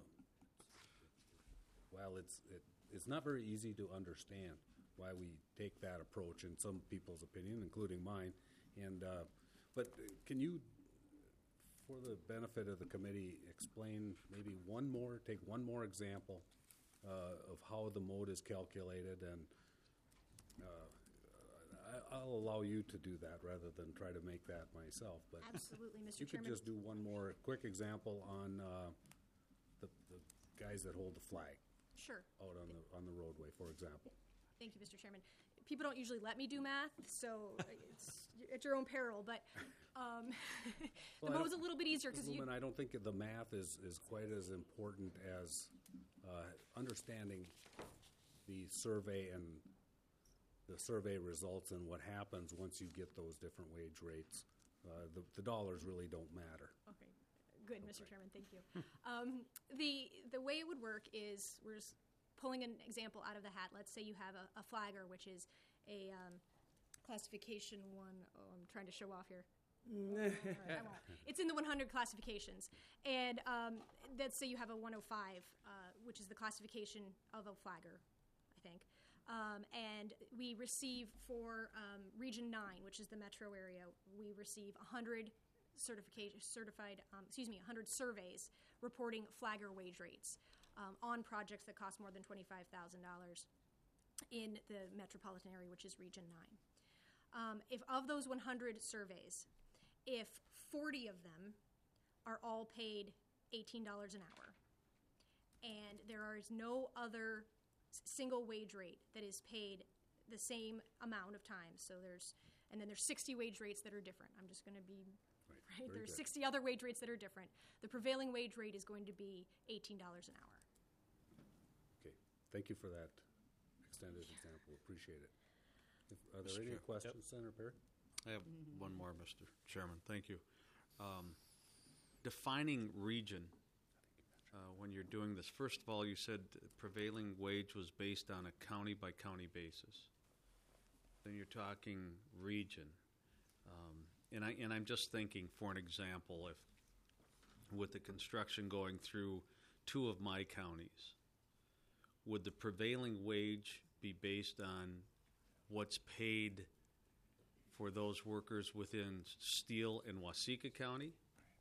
while it's it, it's not very easy to understand why we take that approach in some people's opinion, including mine. And uh, but can you, for the benefit of the committee, explain maybe one more, take one more example uh, of how the mode is calculated, and uh, I, I'll allow you to do that rather than try to make that myself. But Absolutely, Mister you could Chairman. just do one more quick example on uh, the, the guys that hold the flag Sure. out on the on the roadway, for example. Thank you, Mister Chairman. People don't usually let me do math, so it's at your own peril. But um, the Well, I mode's a don't- little bit easier because Miz you. Lumen, I don't think the math is, is quite as important as uh, understanding the survey and the survey results and what happens once you get those different wage rates. Uh, the, the dollars really don't matter. Okay, good, Mister Chairman, thank you. um, the the way it would work is we're just pulling an example out of the hat. Let's say you have a, a flagger, which is a um, classification one. Oh, I'm trying to show off here. Oh, all right, I won't. It's in the one hundred classifications, and um, let's say you have a one oh five, uh, which is the classification of a flagger, I think. Um, and we receive for um, Region nine, which is the metro area, we receive one hundred certification, certified, um, excuse me, one hundred surveys reporting flagger wage rates um, on projects that cost more than twenty-five thousand dollars in the metropolitan area, which is Region nine. Um, if of those one hundred surveys, if forty of them are all paid eighteen dollars an hour, and there is no other single wage rate that is paid the same amount of times. So there's, and then there's sixty wage rates that are different. I'm just going to be, Right. right? Very There's good. sixty other wage rates that are different. The prevailing wage rate is going to be eighteen dollars an hour. Okay, thank you for that extended example. Appreciate it. If, are there Mister any Chair. questions, Senator Perry? I have one more, Mister Chairman. Thank you. Um, defining region, uh, when you're doing this, first of all, you said prevailing wage was based on a county-by-county basis. Then you're talking region. Um, and, I, and I'm just thinking, for an example, if with the construction going through two of my counties, would the prevailing wage be based on what's paid for those workers within Steele and Waseca County?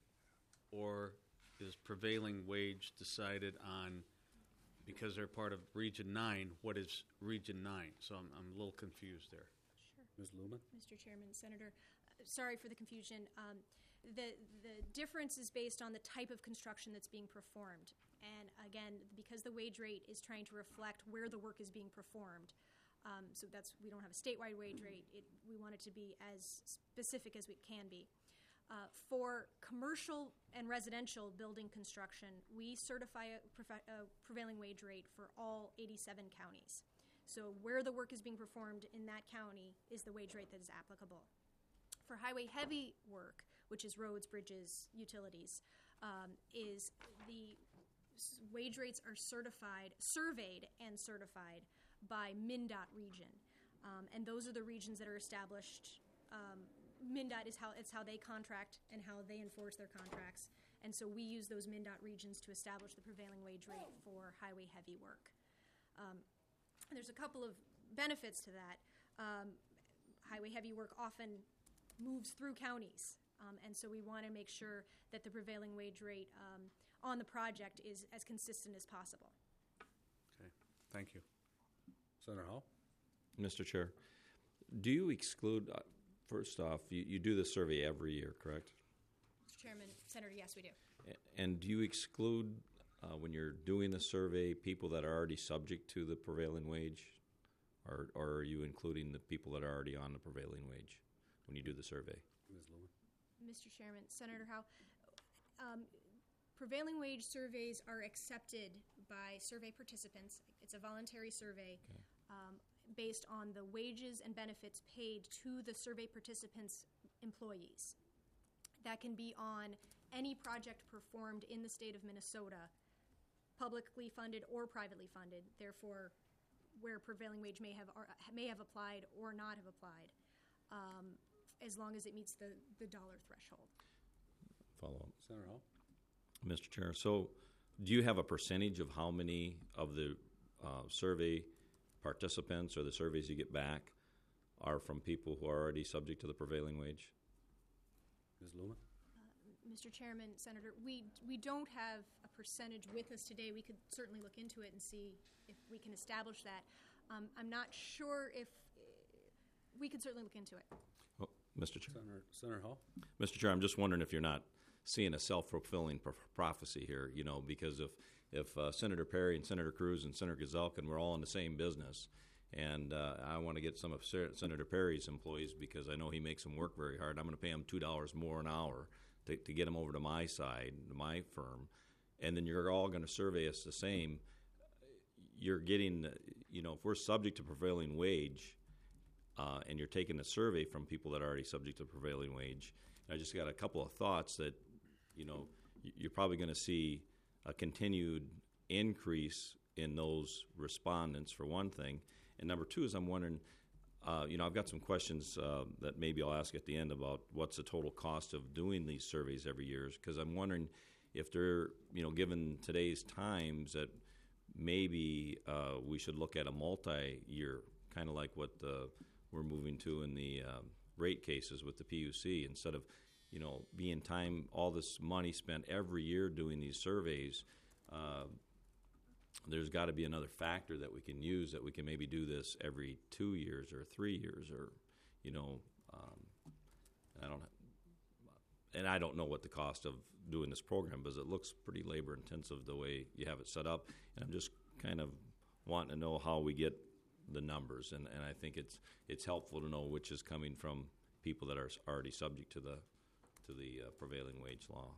Or is prevailing wage decided on, because they're part of Region nine, what is Region nine? So I'm, I'm a little confused there. Sure. Miz Lumen? Mister Chairman, Senator, uh, sorry for the confusion. Um, the, the difference is based on the type of construction that's being performed. And again, because the wage rate is trying to reflect where the work is being performed, um, so that's, we don't have a statewide wage rate. It, we want it to be as specific as it can be. Uh, for commercial and residential building construction, we certify a, prefe- a prevailing wage rate for all eighty-seven counties. So where the work is being performed in that county is the wage rate that is applicable. For highway heavy work, which is roads, bridges, utilities, um, is the s- wage rates are certified, surveyed and certified by MnDOT region. Um, and those are the regions that are established. Um, MnDOT is how, it's how they contract and how they enforce their contracts. And so we use those MnDOT regions to establish the prevailing wage rate for highway heavy work. Um, and there's a couple of benefits to that. Um, highway heavy work often moves through counties. Um, and so we want to make sure that the prevailing wage rate um, on the project is as consistent as possible. Okay, thank you. Senator Hall? Mister Chair, do you exclude, uh, first off, you, you do this survey every year, correct? Mister Chairman, Senator, yes, we do. A- And do you exclude, uh, when you're doing the survey, people that are already subject to the prevailing wage? Or, or are you including the people that are already on the prevailing wage when you do the survey? Miz Lumen? Mister Chairman, Senator Howe, um, prevailing wage surveys are accepted by survey participants. It's a voluntary survey um, based on the wages and benefits paid to the survey participants' employees. That can be on any project performed in the state of Minnesota, publicly funded or privately funded, therefore where prevailing wage may have or, may have applied or not have applied, um, as long as it meets the, the dollar threshold. Follow up. Senator Hall? Mister Chair, so do you have a percentage of how many of the uh, survey participants or the surveys you get back are from people who are already subject to the prevailing wage? Miz Lumen? Mister Chairman, Senator, we we don't have a percentage with us today. We could certainly look into it and see if we can establish that. Um, I'm not sure if uh, we could certainly look into it. Oh, Mister Chair. Senator, Senator Hall? Mister Chair, I'm just wondering if you're not seeing a self-fulfilling pro- prophecy here, you know, because if, if uh, Senator Perry and Senator Cruz and Senator Gazelkin were all in the same business, and uh, I want to get some of Ser- Senator Perry's employees because I know he makes them work very hard, I'm going to pay him two dollars more an hour to, to get them over to my side, to my firm, and then you're all going to survey us the same. You're getting, you know, if we're subject to prevailing wage, uh, and you're taking a survey from people that are already subject to prevailing wage, I just got a couple of thoughts that, you know, you're probably going to see a continued increase in those respondents, for one thing. And number two is I'm wondering, uh, you know, I've got some questions uh, that maybe I'll ask at the end about what's the total cost of doing these surveys every year, because I'm wondering if they're, you know, given today's times that maybe uh, we should look at a multi-year, kind of like what uh, we're moving to in the um, rate cases with the P U C, instead of, you know, being time, all this money spent every year doing these surveys. Uh, there's got to be another factor that we can use, that we can maybe do this every two years or three years, or, you know, um, I don't, and I don't know what the cost of doing this program, because it looks pretty labor intensive the way you have it set up, and I'm just kind of wanting to know how we get the numbers, and, and I think it's it's helpful to know which is coming from people that are already subject to the to the uh, prevailing wage law.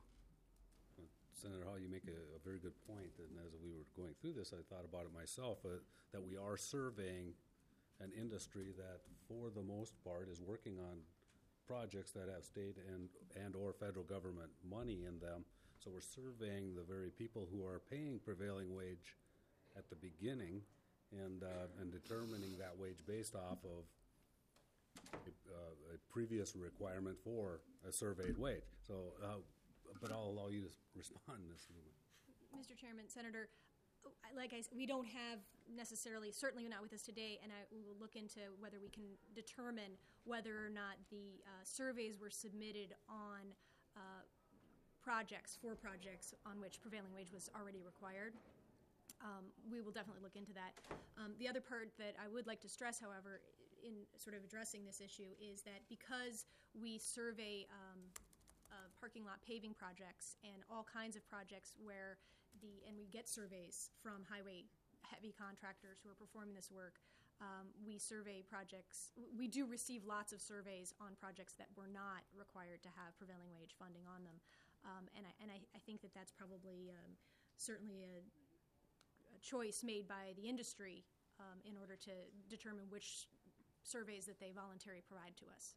Senator Hall, you make a, a very good point, and as we were going through this, I thought about it myself, uh, that we are surveying an industry that, for the most part, is working on projects that have state and, and or federal government money in them. So we're surveying the very people who are paying prevailing wage at the beginning, and uh, and determining that wage based off of a, uh, a previous requirement for a surveyed wage. So, uh, but I'll allow you to respond, Miz Newman. Mister Chairman, Senator, like I said, we don't have necessarily, certainly not with us today, and I we will look into whether we can determine whether or not the uh, surveys were submitted on uh, projects, for projects on which prevailing wage was already required. Um, we will definitely look into that. Um, the other part that I would like to stress, however, in sort of addressing this issue, is that because we survey um, uh, parking lot paving projects and all kinds of projects where the, and we get surveys from highway heavy contractors who are performing this work, um, we survey projects, we do receive lots of surveys on projects that were not required to have prevailing wage funding on them. Um, and I, and I, I think that that's probably um, certainly a, a choice made by the industry um, in order to determine which surveys that they voluntarily provide to us.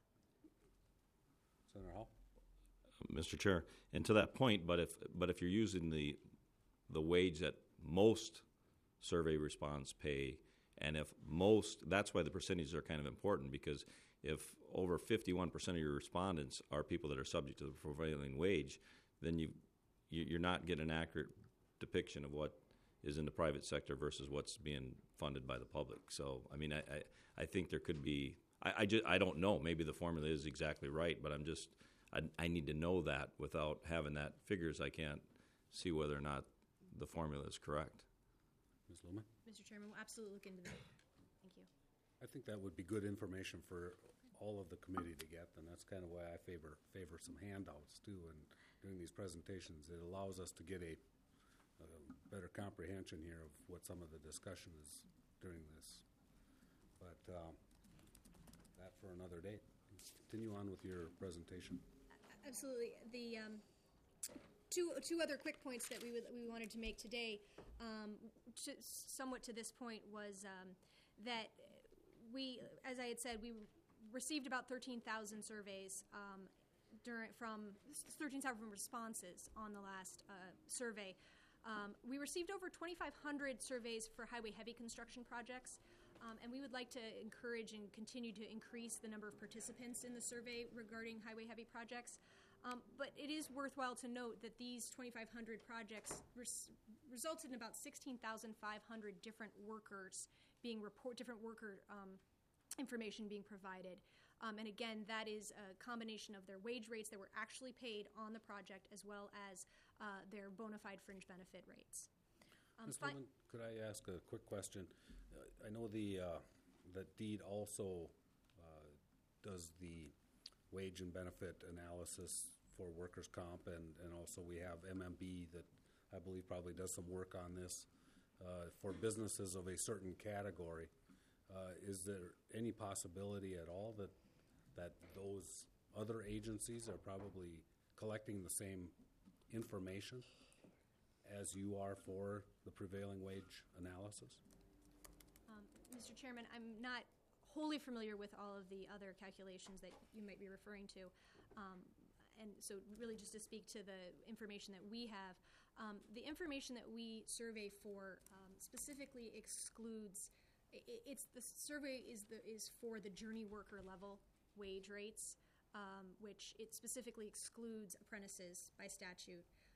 Senator Hall? Mister Chair, and to that point, but if but if you're using the the wage that most survey respondents pay, and if most, that's why the percentages are kind of important, because if over fifty-one percent of your respondents are people that are subject to the prevailing wage, then you you're not getting an accurate depiction of what is in the private sector versus what's being funded by the public. So, I mean, I I, I think there could be, I I, just, I don't know, maybe the formula is exactly right, but I'm just, I, I need to know that. Without having that figures, I can't see whether or not the formula is correct. Miz Lumen? Mister Chairman, we'll absolutely look into that. Thank you. I think that would be good information for all of the committee to get, and that's kind of why I favor favor some handouts too. And doing these presentations, it allows us to get a, a better comprehension here of what some of the discussion is during this. But um, that for another day. Continue on with your presentation. Absolutely. The um, two two other quick points that we would, we wanted to make today, um, to, somewhat to this point, was um, that we, as I had said, we received about thirteen thousand surveys um, during from thirteen thousand responses on the last uh, survey. Um, we received over twenty-five hundred surveys for highway heavy construction projects. Um, and we would like to encourage and continue to increase the number of participants in the survey regarding highway heavy projects. Um, but it is worthwhile to note that these twenty-five hundred projects res- resulted in about sixteen thousand five hundred different workers being report, different worker um, information being provided. Um, and again, that is a combination of their wage rates that were actually paid on the project, as well as uh, their bona fide fringe benefit rates. Um, Miz fi- Lumen, could I ask a quick question? Uh, I know the uh, that deed also uh, does the wage and benefit analysis for workers' comp, and, and also we have M M B that I believe probably does some work on this uh, for businesses of a certain category. Uh, is there any possibility at all that that those other agencies are probably collecting the same information as you are for the prevailing wage analysis? Um, Mister Chairman, I'm not wholly familiar with all of the other calculations that you might be referring to. Um, and so really just to speak to the information that we have, um, the information that we survey for um, specifically excludes, it, it's the survey is, the, is for the journey worker level wage rates, um, which it specifically excludes apprentices by statute.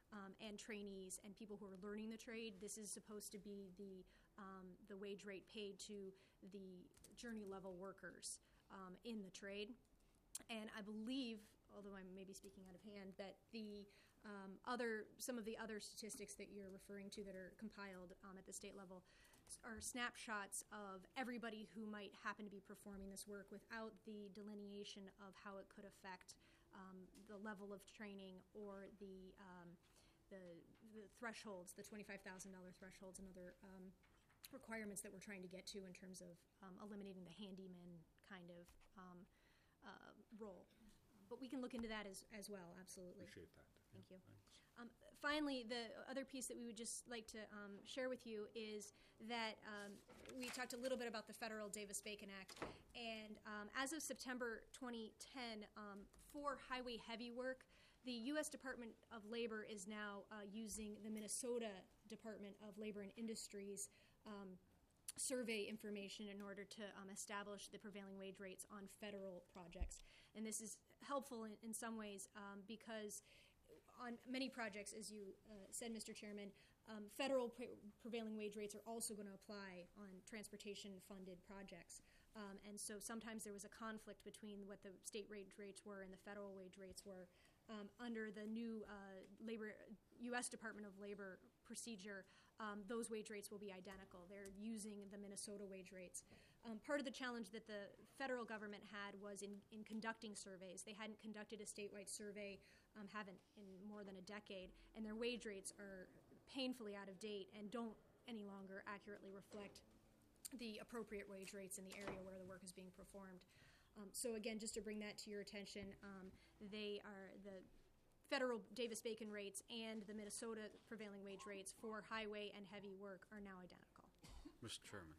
um, and trainees and people who are learning the trade. This is supposed to be the um, the wage rate paid to the journey level workers um, in the trade. And I believe, although I may be speaking out of hand, that the um, other some of the other statistics that you're referring to that are compiled um, at the state level are snapshots of everybody who might happen to be performing this work without the delineation of how it could affect um, the level of training or the um, the, the thresholds, the twenty-five thousand dollars thresholds and other um, requirements that we're trying to get to in terms of um, eliminating the handyman kind of um, uh, role. But we can look into that as, as well, absolutely. Appreciate that. Thank you. Thanks. Um, finally, the other piece that we would just like to um, share with you is that um, we talked a little bit about the federal Davis-Bacon Act, and um, as of September twenty ten, um, for highway heavy work, the U S Department of Labor is now uh, using the Minnesota Department of Labor and Industries um, survey information in order to um, establish the prevailing wage rates on federal projects. And this is helpful in, in some ways um, because on many projects, as you uh, said, Mister Chairman, um, federal pre- prevailing wage rates are also going to apply on transportation-funded projects. Um, and so sometimes there was a conflict between what the state wage rates were and the federal wage rates were. Um, under the new uh, labor, U S Department of Labor procedure, um, those wage rates will be identical. They're using the Minnesota wage rates. Um, part of the challenge that the federal government had was in, in conducting surveys. They hadn't conducted a statewide survey, um, haven't in more than a decade, and their wage rates are painfully out of date and don't any longer accurately reflect the appropriate wage rates in the area where the work is being performed. Um, so again, just to bring that to your attention, um, they are the federal Davis-Bacon rates and the Minnesota prevailing wage rates for highway and heavy work are now identical. Mister Chairman.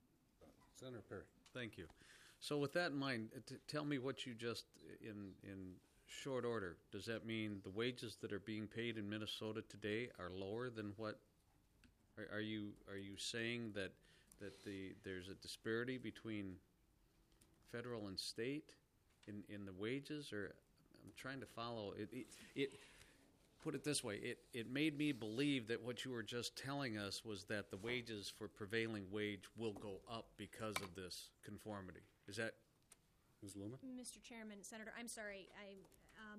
Senator Perry. Thank you. So with that in mind, uh, t- tell me what you just, in in short order, does that mean the wages that are being paid in Minnesota today are lower than what, are, are you are you saying that that the there's a disparity between federal and state in, in the wages, or I'm trying to follow it, it, it put it this way, it, it made me believe that what you were just telling us was that the wages for prevailing wage will go up because of this conformity. Is that? Miz Lumen? Mister Chairman, Senator, I'm sorry. I um,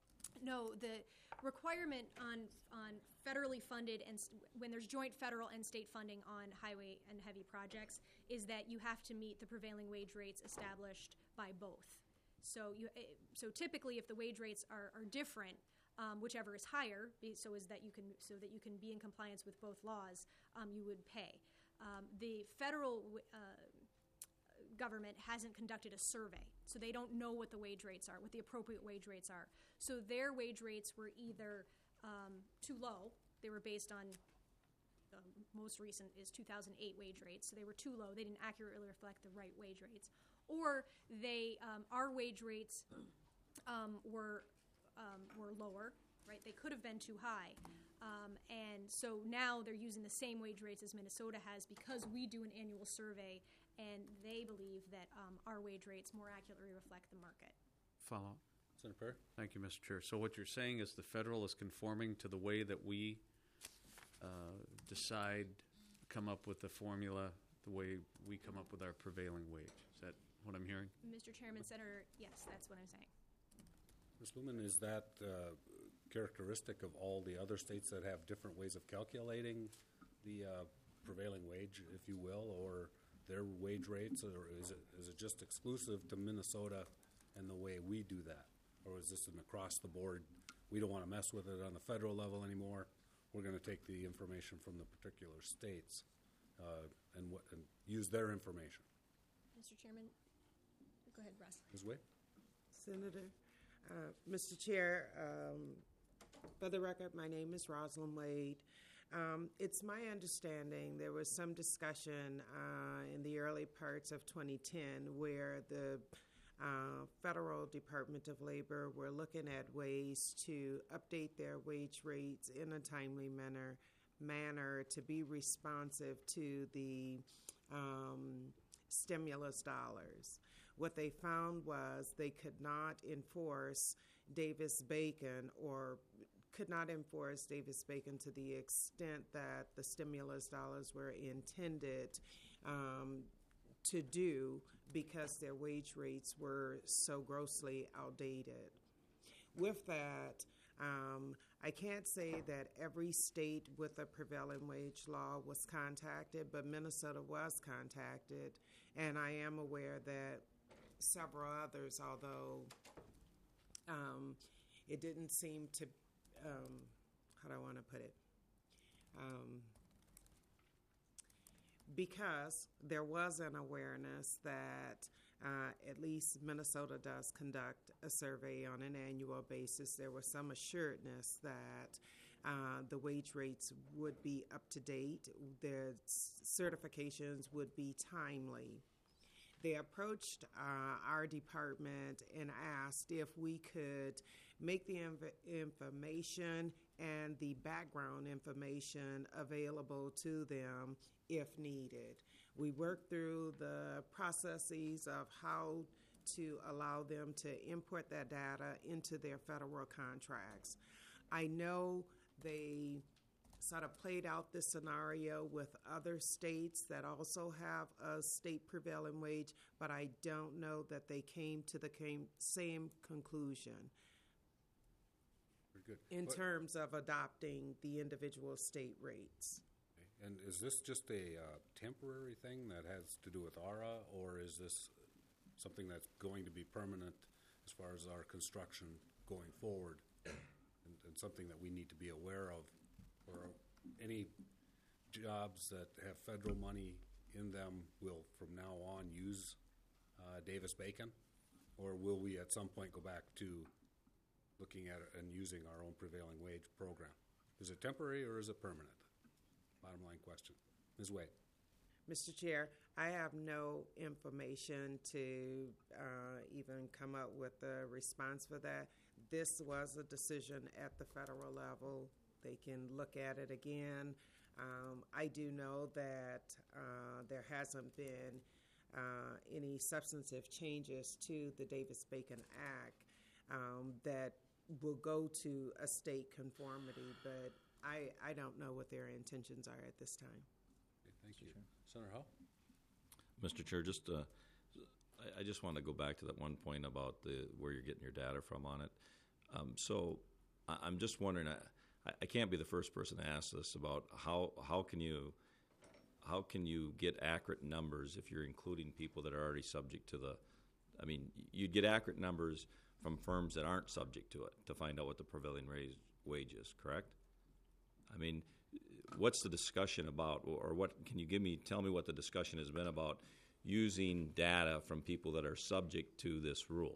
no, the requirement on on federally funded and st- when there's joint federal and state funding on highway and heavy projects is that you have to meet the prevailing wage rates established by both. So you uh, so typically, if the wage rates are, are different, um, whichever is higher, be, so is that you can so that you can be in compliance with both laws, um, you would pay. Um, the federal uh, government hasn't conducted a survey, so they don't know what the wage rates are, what the appropriate wage rates are. So their wage rates were either um, too low. They were based on the most recent is two thousand eight wage rates, so they were too low. They didn't accurately reflect the right wage rates. Or they um, our wage rates um, were um, were lower, right? They could have been too high. Um, and so now they're using the same wage rates as Minnesota has because we do an annual survey, and they believe that um, our wage rates more accurately reflect the market. Follow. Senator Perry? Thank you, Mister Chair. So what you're saying is the federal is conforming to the way that we uh, decide, come up with the formula, the way we come up with our prevailing wage. Is that what I'm hearing? Mister Chairman, Senator, yes, that's what I'm saying. Miz Lumen, is that uh, characteristic of all the other states that have different ways of calculating the uh, prevailing wage, if you will, or their wage rates, or is it is it just exclusive to Minnesota and the way we do that? Or is this an across-the-board, we don't want to mess with it on the federal level anymore, we're going to take the information from the particular states uh, and, what, and use their information? Mister Chairman, go ahead, Russ. Miz Wade? Senator, uh, Mister Chair, um, for the record, my name is Rosalind Wade. Um, it's my understanding there was some discussion uh, in the early parts of twenty ten where the uh, Federal Department of Labor were looking at ways to update their wage rates in a timely manner, manner to be responsive to the um, stimulus dollars. What they found was they could not enforce Davis-Bacon, or could not enforce Davis-Bacon to the extent that the stimulus dollars were intended um, to do, because their wage rates were so grossly outdated. With that, um, I can't say that every state with a prevailing wage law was contacted, but Minnesota was contacted, and I am aware that several others, although um, it didn't seem to, um, how do I want to put it? Um, because there was an awareness that uh, at least Minnesota does conduct a survey on an annual basis. There was some assuredness that uh, the wage rates would be up to date, their certifications would be timely. They approached uh, our department and asked if we could make the inv- information and the background information available to them if needed. We worked through the processes of how to allow them to import that data into their federal contracts. I know they sort of played out this scenario with other states that also have a state prevailing wage, but I don't know that they came to the came, same conclusion Very good. in What- terms of adopting the individual state rates. And is this just a uh, temporary thing that has to do with A R A, or is this something that's going to be permanent as far as our construction going forward, and, and something that we need to be aware of? Or any jobs that have federal money in them will from now on use uh, Davis-Bacon? Or will we at some point go back to looking at it and using our own prevailing wage program? Is it temporary or is it permanent? Bottom line question. Miz Wade. Mister Chair, I have no information to uh, even come up with a response for that. This was a decision at the federal level. They can look at it again. Um, I do know that uh, there hasn't been uh, any substantive changes to the Davis-Bacon Act um, that will go to a state conformity, but I, I don't know what their intentions are at this time. Okay, thank you. Senator Hull? Mister Chair, just uh, I, I just want to go back to that one point about the where you're getting your data from on it. Um, so I, I'm just wondering, I, I can't be the first person to ask this about how how can you how can you get accurate numbers if you're including people that are already subject to the. I mean, you'd get accurate numbers from firms that aren't subject to it to find out what the prevailing raise, wage is, correct? I mean, what's the discussion about, or what can you give me, tell me what the discussion has been about using data from people that are subject to this rule?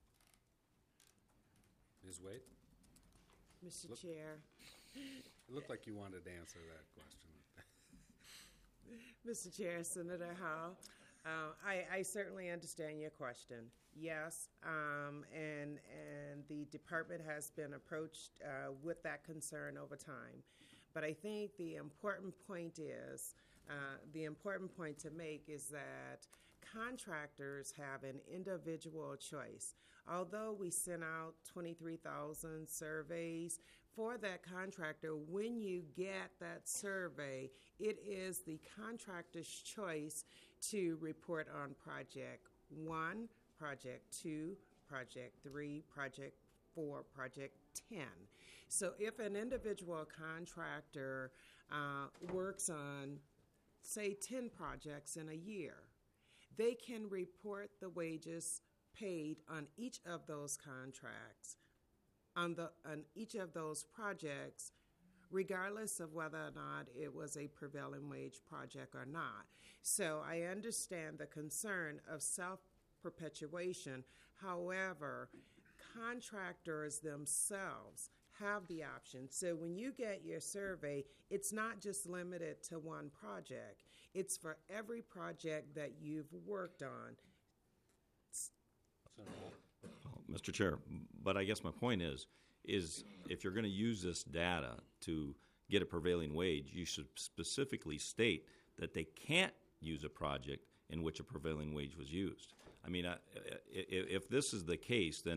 Miz Wade? Mister Look- Chair, It looked like you wanted to answer that question. Mister Chair, Senator Howell, uh, I, I certainly understand your question. Yes, um, and and the department has been approached uh, with that concern over time. But I think the important point is, uh, the important point to make is that contractors have an individual choice. Although we sent out twenty-three thousand surveys for that contractor, when you get that survey, it is the contractor's choice to report on project one, project two, project three, project four, project ten. So if an individual contractor uh, works on, say, ten projects in a year, they can report the wages paid on each of those contracts, on the on each of those projects, regardless of whether or not it was a prevailing wage project or not. So I understand the concern of self-perpetuation. However, contractors themselves have the option. So when you get your survey, it's not just limited to one project. It's for every project that you've worked on. Senator Hull? Well, Mister Chair, but I guess my point is, is if you're going to use this data to get a prevailing wage, you should specifically state that they can't use a project in which a prevailing wage was used. I mean, I, if, if this is the case, then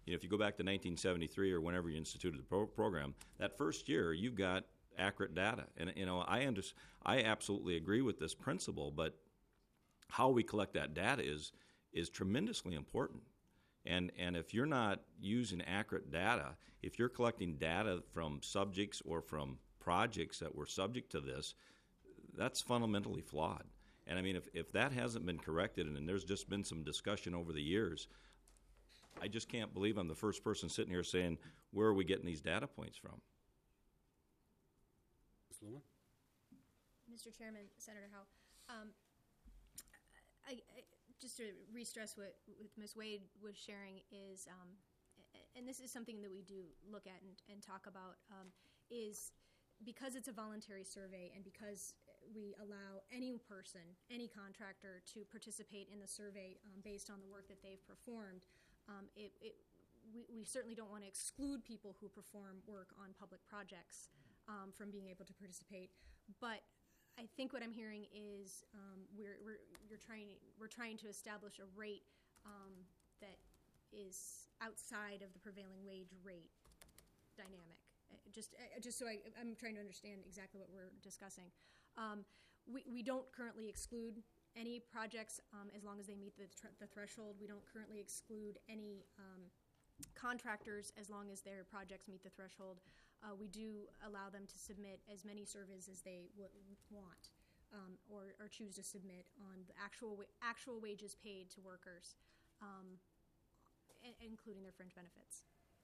you know, if you go back to nineteen seventy-three or whenever you instituted the pro- program, that first year you've got accurate data. And, you know, I, under, I absolutely agree with this principle, but how we collect that data is is tremendously important. And and if you're not using accurate data, if you're collecting data from subjects or from projects that were subject to this, that's fundamentally flawed. And I mean, if, if that hasn't been corrected, and, and there's just been some discussion over the years, I just can't believe I'm the first person sitting here saying, where are we getting these data points from? Miz Lumen? Mister Chairman, Senator Howe, um, I, I, just to re-stress what, what Miz Wade was sharing is, um, and this is something that we do look at and, and talk about, um, is because it's a voluntary survey and because we allow any person, any contractor to participate in the survey um, based on the work that they've performed, um, it, it, we, we certainly don't want to exclude people who perform work on public projects um, from being able to participate. But I think what I'm hearing is um, we're, we're, you're trying, we're trying to establish a rate um, that is outside of the prevailing wage rate dynamic. Uh, Just, uh, just so I, I'm trying to understand exactly what we're discussing. Um, we, we don't currently exclude any projects um, as long as they meet the, tr- the threshold. We don't currently exclude any um, contractors as long as their projects meet the threshold. Uh, we do allow them to submit as many surveys as they w- want um, or, or choose to submit on the actual wa- actual wages paid to workers, um, a- including their fringe benefits.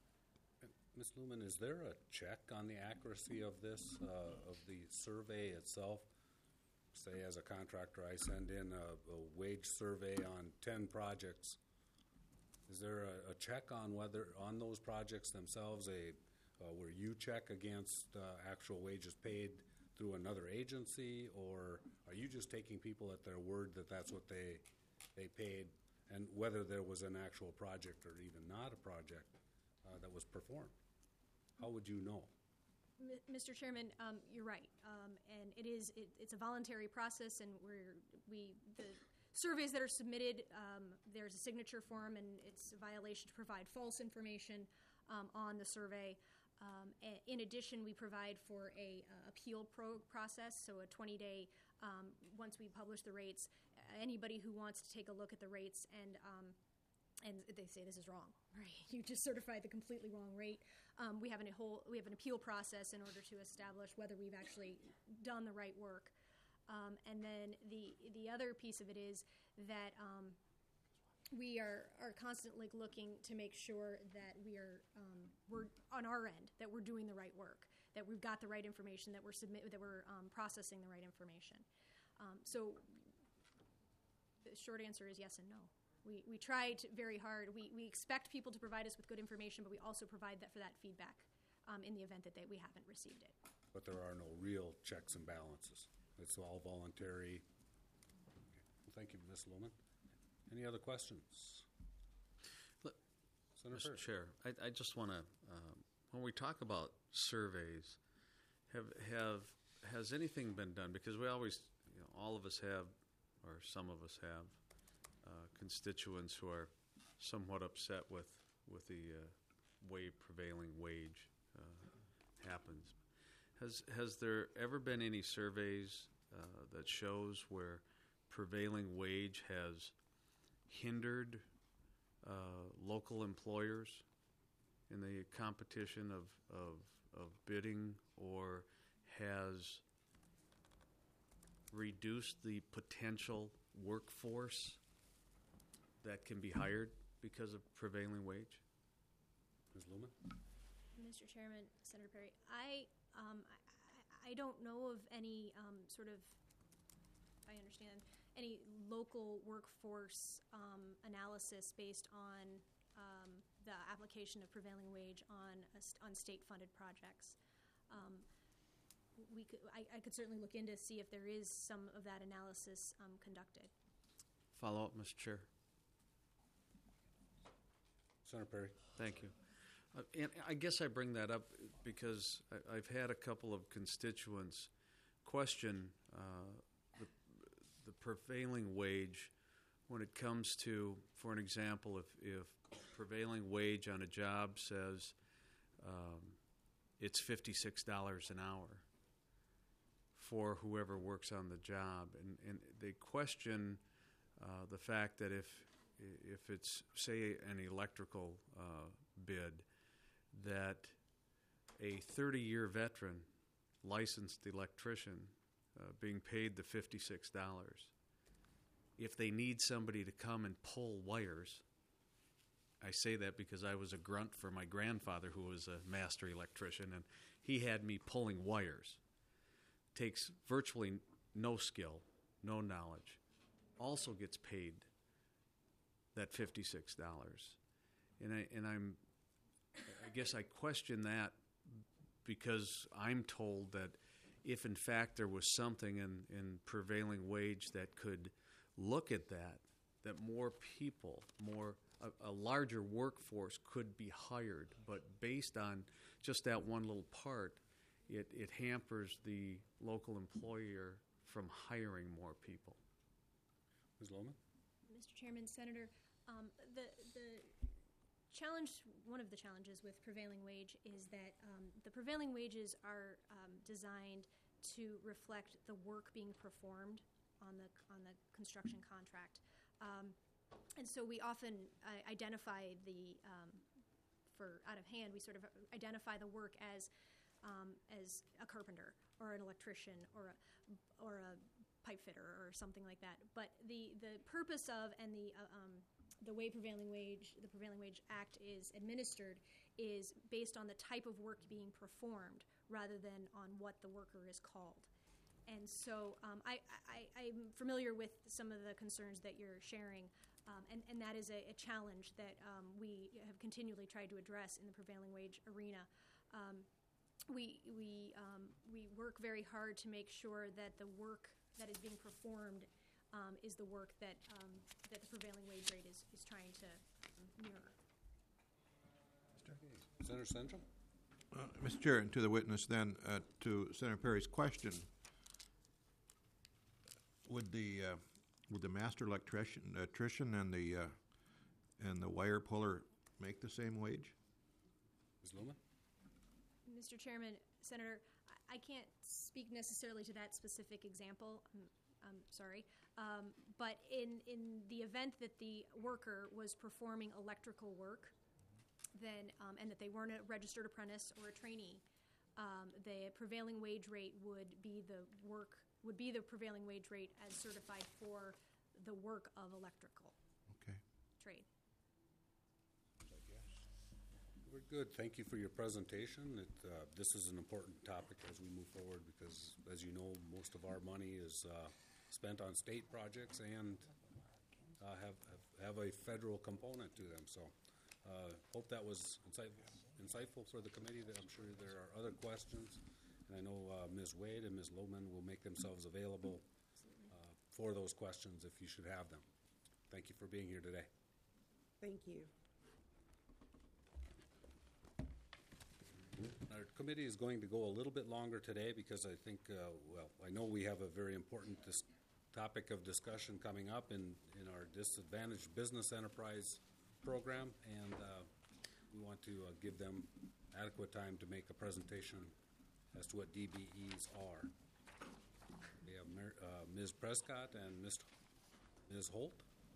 Miz Lumen, is there a check on the accuracy of this, uh, of the survey itself? Say, as a contractor, I send in a, a wage survey on ten projects. Is there a, a check on whether, on those projects themselves, a uh, where you check against uh, actual wages paid through another agency, or are you just taking people at their word that that's what they they paid, and whether there was an actual project or even not a project uh, that was performed? How would you know? M- Mister Chairman, um, you're right, um, and it is it, it's a voluntary process, and we're we the surveys that are submitted, um, there's a signature form, and it's a violation to provide false information um, on the survey. Um, a- in addition, we provide for a uh, appeal pro- process, so a twenty-day. Um, once we publish the rates, uh, anybody who wants to take a look at the rates and um, and they say this is wrong, right? You just certified the completely wrong rate. Um, we have an, a whole we have an appeal process in order to establish whether we've actually done the right work. Um, and then the the other piece of it is that um, we are are constantly looking to make sure that we are um, we're on our end, that we're doing the right work, that we've got the right information, that we're submit that we're um, processing the right information. Um, so the short answer is yes and no. We we try to very hard. We we expect people to provide us with good information, but we also provide that for that feedback um, in the event that they, we haven't received it. But there are no real checks and balances. It's all voluntary. Okay. Well, thank you, Miz Lumen. Any other questions? Look, Senator Mister Pearce. Chair, I, I just want to, um, when we talk about surveys, have have has anything been done? Because we always, you know, all of us have, or some of us have, uh, constituents who are somewhat upset with with the uh, way prevailing wage uh, happens. Has has there ever been any surveys uh, that shows where prevailing wage has hindered uh, local employers in the competition of, of, of bidding, or has reduced the potential workforce that can be hired because of prevailing wage? Miz Lumen? Mister Chairman, Senator Perry, I um, I, I don't know of any um, sort of, I understand, any local workforce um, analysis based on um, the application of prevailing wage on a st- on state-funded projects. Um, we could, I, I could certainly look into see if there is some of that analysis um, conducted. Follow up, Mister Chair. Senator Perry. Thank you. Uh, and I guess I bring that up because I, I've had a couple of constituents question uh, the, the prevailing wage when it comes to, for an example, if, if prevailing wage on a job says um, it's fifty-six dollars an hour for whoever works on the job. And, and they question uh, the fact that if, if it's, say, an electrical uh, bid, that a thirty-year veteran licensed electrician uh, being paid the fifty-six dollars, if they need somebody to come and pull wires, I say that because I was a grunt for my grandfather who was a master electrician, and he had me pulling wires. Takes virtually no skill, no knowledge, also gets paid that fifty-six dollars. And, I, and I'm, I guess I question that because I'm told that if in fact there was something in, in prevailing wage that could look at that, that more people, more a, a larger workforce could be hired, but based on just that one little part, it, it hampers the local employer from hiring more people. Miz Lohman? Mister Chairman, Senator, um, the the challenge, one of the challenges with prevailing wage is that um, the prevailing wages are um, designed to reflect the work being performed on the on the construction contract, um, and so we often uh, identify the um, for out of hand we sort of identify the work as um, as a carpenter or an electrician or a or a pipe fitter or something like that. But the the purpose of and the uh, um, the way prevailing wage the prevailing wage act is administered is based on the type of work being performed rather than on what the worker is called. And so um, I, I, I'm familiar with some of the concerns that you're sharing, um, and, and that is a, a challenge that um, we have continually tried to address in the prevailing wage arena. Um, we, we, um, we work very hard to make sure that the work that is being performed um, is the work that, um, that the prevailing wage rate is, is trying to mirror. Senator Central? Uh, Mister Chair, and to the witness then, uh, to Senator Perry's question, would the uh, would the master electrician, electrician and the uh, and the wire puller make the same wage? Miz Lohman? Mister Chairman, Senator, I can't speak necessarily to that specific example. I'm, I'm sorry. Um, but in, in the event that the worker was performing electrical work, then um, and that they weren't a registered apprentice or a trainee, um, the prevailing wage rate would be the work would be the prevailing wage rate as certified for the work of electrical Okay. trade. We're good. Thank you for your presentation. It, uh, this is an important topic as we move forward because, as you know, most of our money is uh, spent on state projects and uh, have, have have a federal component to them. So, uh, hope that was insightful, insightful for the committee. I'm sure there are other questions, and I know uh, Miz Wade and Miz Lohman will make themselves available uh, for those questions if you should have them. Thank you for being here today. Thank you. Our committee is going to go a little bit longer today because I think, uh, well, I know we have a very important dis- topic of discussion coming up in, in our disadvantaged business enterprise program, and uh, we want to uh, give them adequate time to make a presentation as to what D B Es are. We have Mer- uh, Miz Prescott and Miz Miz Holt.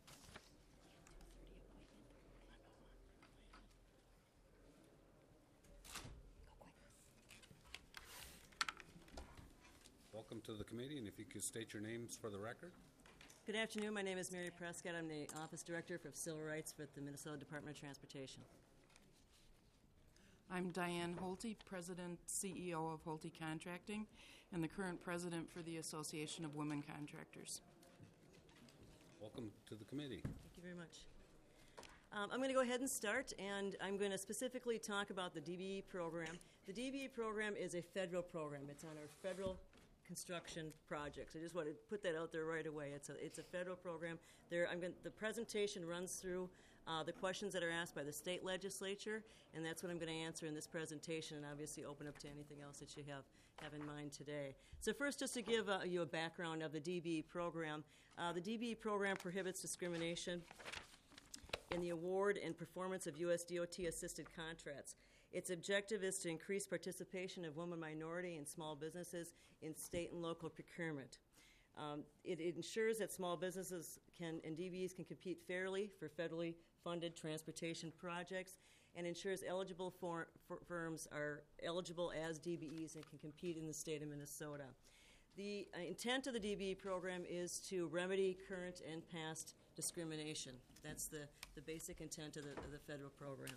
Welcome to the committee, and if you could state your names for the record. Good afternoon. My name is Mary Prescott. I'm the Office Director for Civil Rights with the Minnesota Department of Transportation. I'm Diane Holte, President, C E O of Holte Contracting, and the current President for the Association of Women Contractors. Welcome to the committee. Thank you very much. Um, I'm going to go ahead and start, and I'm going to specifically talk about the D B E program. The D B E program is a federal program. It's on our federal construction projects. I just want to put that out there right away. It's a it's a federal program. There, I'm going. The presentation runs through uh, the questions that are asked by the state legislature, and that's what I'm going to answer in this presentation, and obviously open up to anything else that you have have in mind today. So first, just to give uh, you a background of the D B E program, uh, the D B E program prohibits discrimination in the award and performance of U S D O T-assisted contracts. Its objective is to increase participation of women, minority, and small businesses in state and local procurement. Um, it, it ensures that small businesses can and D B Es can compete fairly for federally funded transportation projects, and ensures eligible for, for firms are eligible as D B Es and can compete in the state of Minnesota. The uh, intent of the D B E program is to remedy current and past discrimination. That's the, the basic intent of the, of the federal program.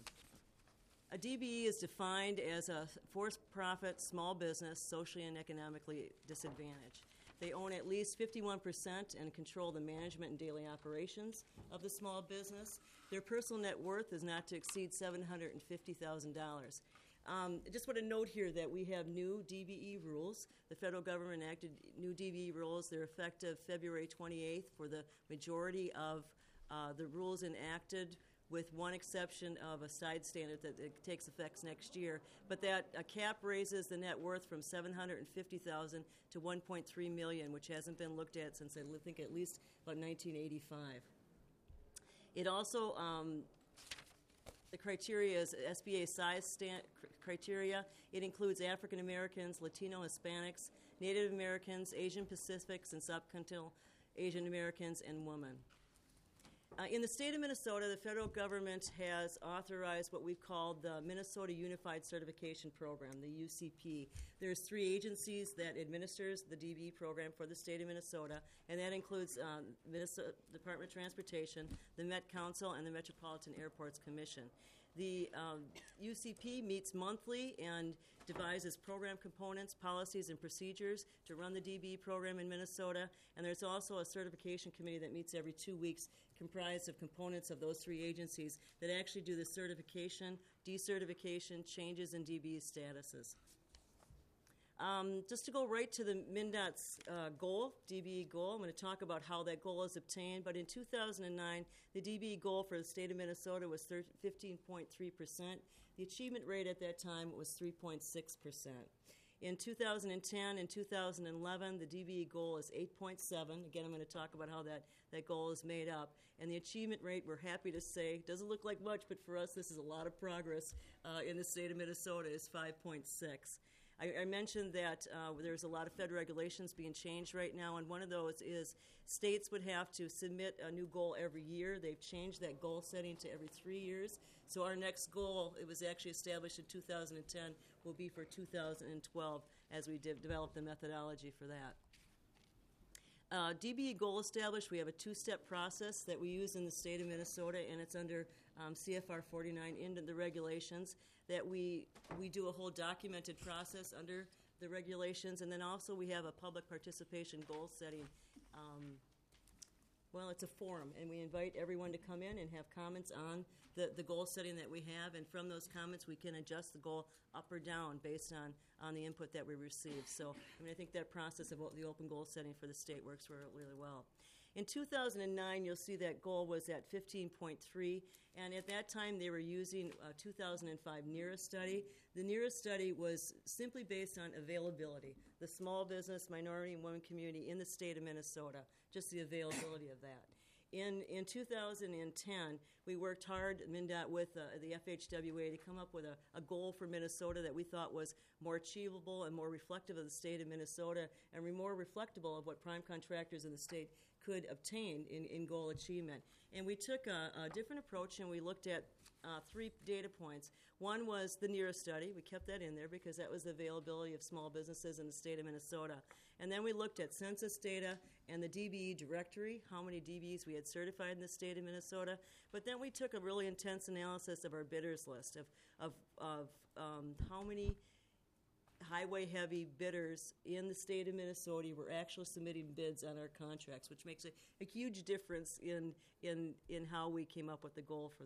A D B E is defined as a for-profit small business, socially and economically disadvantaged. They own at least fifty-one percent and control the management and daily operations of the small business. Their personal net worth is not to exceed seven hundred fifty thousand dollars. Um, I just want to note here that we have new D B E rules. The federal government enacted new D B E rules. They're effective February twenty-eighth for the majority of uh, the rules enacted, with one exception of a side standard that it takes effect next year. But that a cap raises the net worth from seven hundred fifty thousand dollars to one point three million dollars, which hasn't been looked at since I think at least about nineteen eighty-five. It also, um, the criteria is S B A size stand, criteria. It includes African Americans, Latino, Hispanics, Native Americans, Asian Pacifics, and subcontinental Asian Americans, and women. Uh, in the state of Minnesota, the federal government has authorized what we've called the Minnesota Unified Certification Program, the U C P. There's three agencies that administers the D B E program for the state of Minnesota, and that includes uh, Minnesota Department of Transportation, the Met Council, and the Metropolitan Airports Commission. The um, U C P meets monthly and devises program components, policies, and procedures to run the D B E program in Minnesota. And there's also a certification committee that meets every two weeks, comprised of components of those three agencies that actually do the certification, decertification, changes in D B E statuses. Um, just to go right to the MnDOT's uh, goal, D B E goal, I'm going to talk about how that goal is obtained. But in two thousand nine, the D B E goal for the state of Minnesota was fifteen point three percent. The achievement rate at that time was three point six percent. In two thousand ten and two thousand eleven, the D B E goal is eight point seven. Again, I'm going to talk about how that, that goal is made up. And the achievement rate, we're happy to say, doesn't look like much, but for us, this is a lot of progress uh, in the state of Minnesota, is five point six. I, I mentioned that uh, there's a lot of federal regulations being changed right now, and one of those is states would have to submit a new goal every year. They've changed that goal setting to every three years. So our next goal, it was actually established in two thousand ten, will be for two thousand twelve as we de- develop the methodology for that. Uh, D B E goal established, we have a two-step process that we use in the state of Minnesota, and it's under um, C F R forty-nine into the regulations, that we we do a whole documented process under the regulations, and then also we have a public participation goal setting. Um, well, it's a forum, and we invite everyone to come in and have comments on the, the goal setting that we have, and from those comments we can adjust the goal up or down based on, on the input that we receive. So, I mean, I think that process of the open goal setting for the state works really well. In two thousand nine, you'll see that goal was at fifteen point three, and at that time they were using a two thousand five NERA study. The NERA study was simply based on availability, the small business, minority, and women community in the state of Minnesota, just the availability of that. In, in two thousand ten, we worked hard, MnDOT, with uh, the F H W A to come up with a, a goal for Minnesota that we thought was more achievable and more reflective of the state of Minnesota, and more reflectable of what prime contractors in the state could obtain in, in goal achievement. And we took a, a different approach, and we looked at uh, three data points. One was the NERA study. We kept that in there because that was the availability of small businesses in the state of Minnesota. And then we looked at census data and the D B E directory, how many D B Es we had certified in the state of Minnesota. But then we took a really intense analysis of our bidders list, of, of, of um, how many highway-heavy bidders in the state of Minnesota were actually submitting bids on our contracts, which makes a, a huge difference in, in, in how we came up with the goal for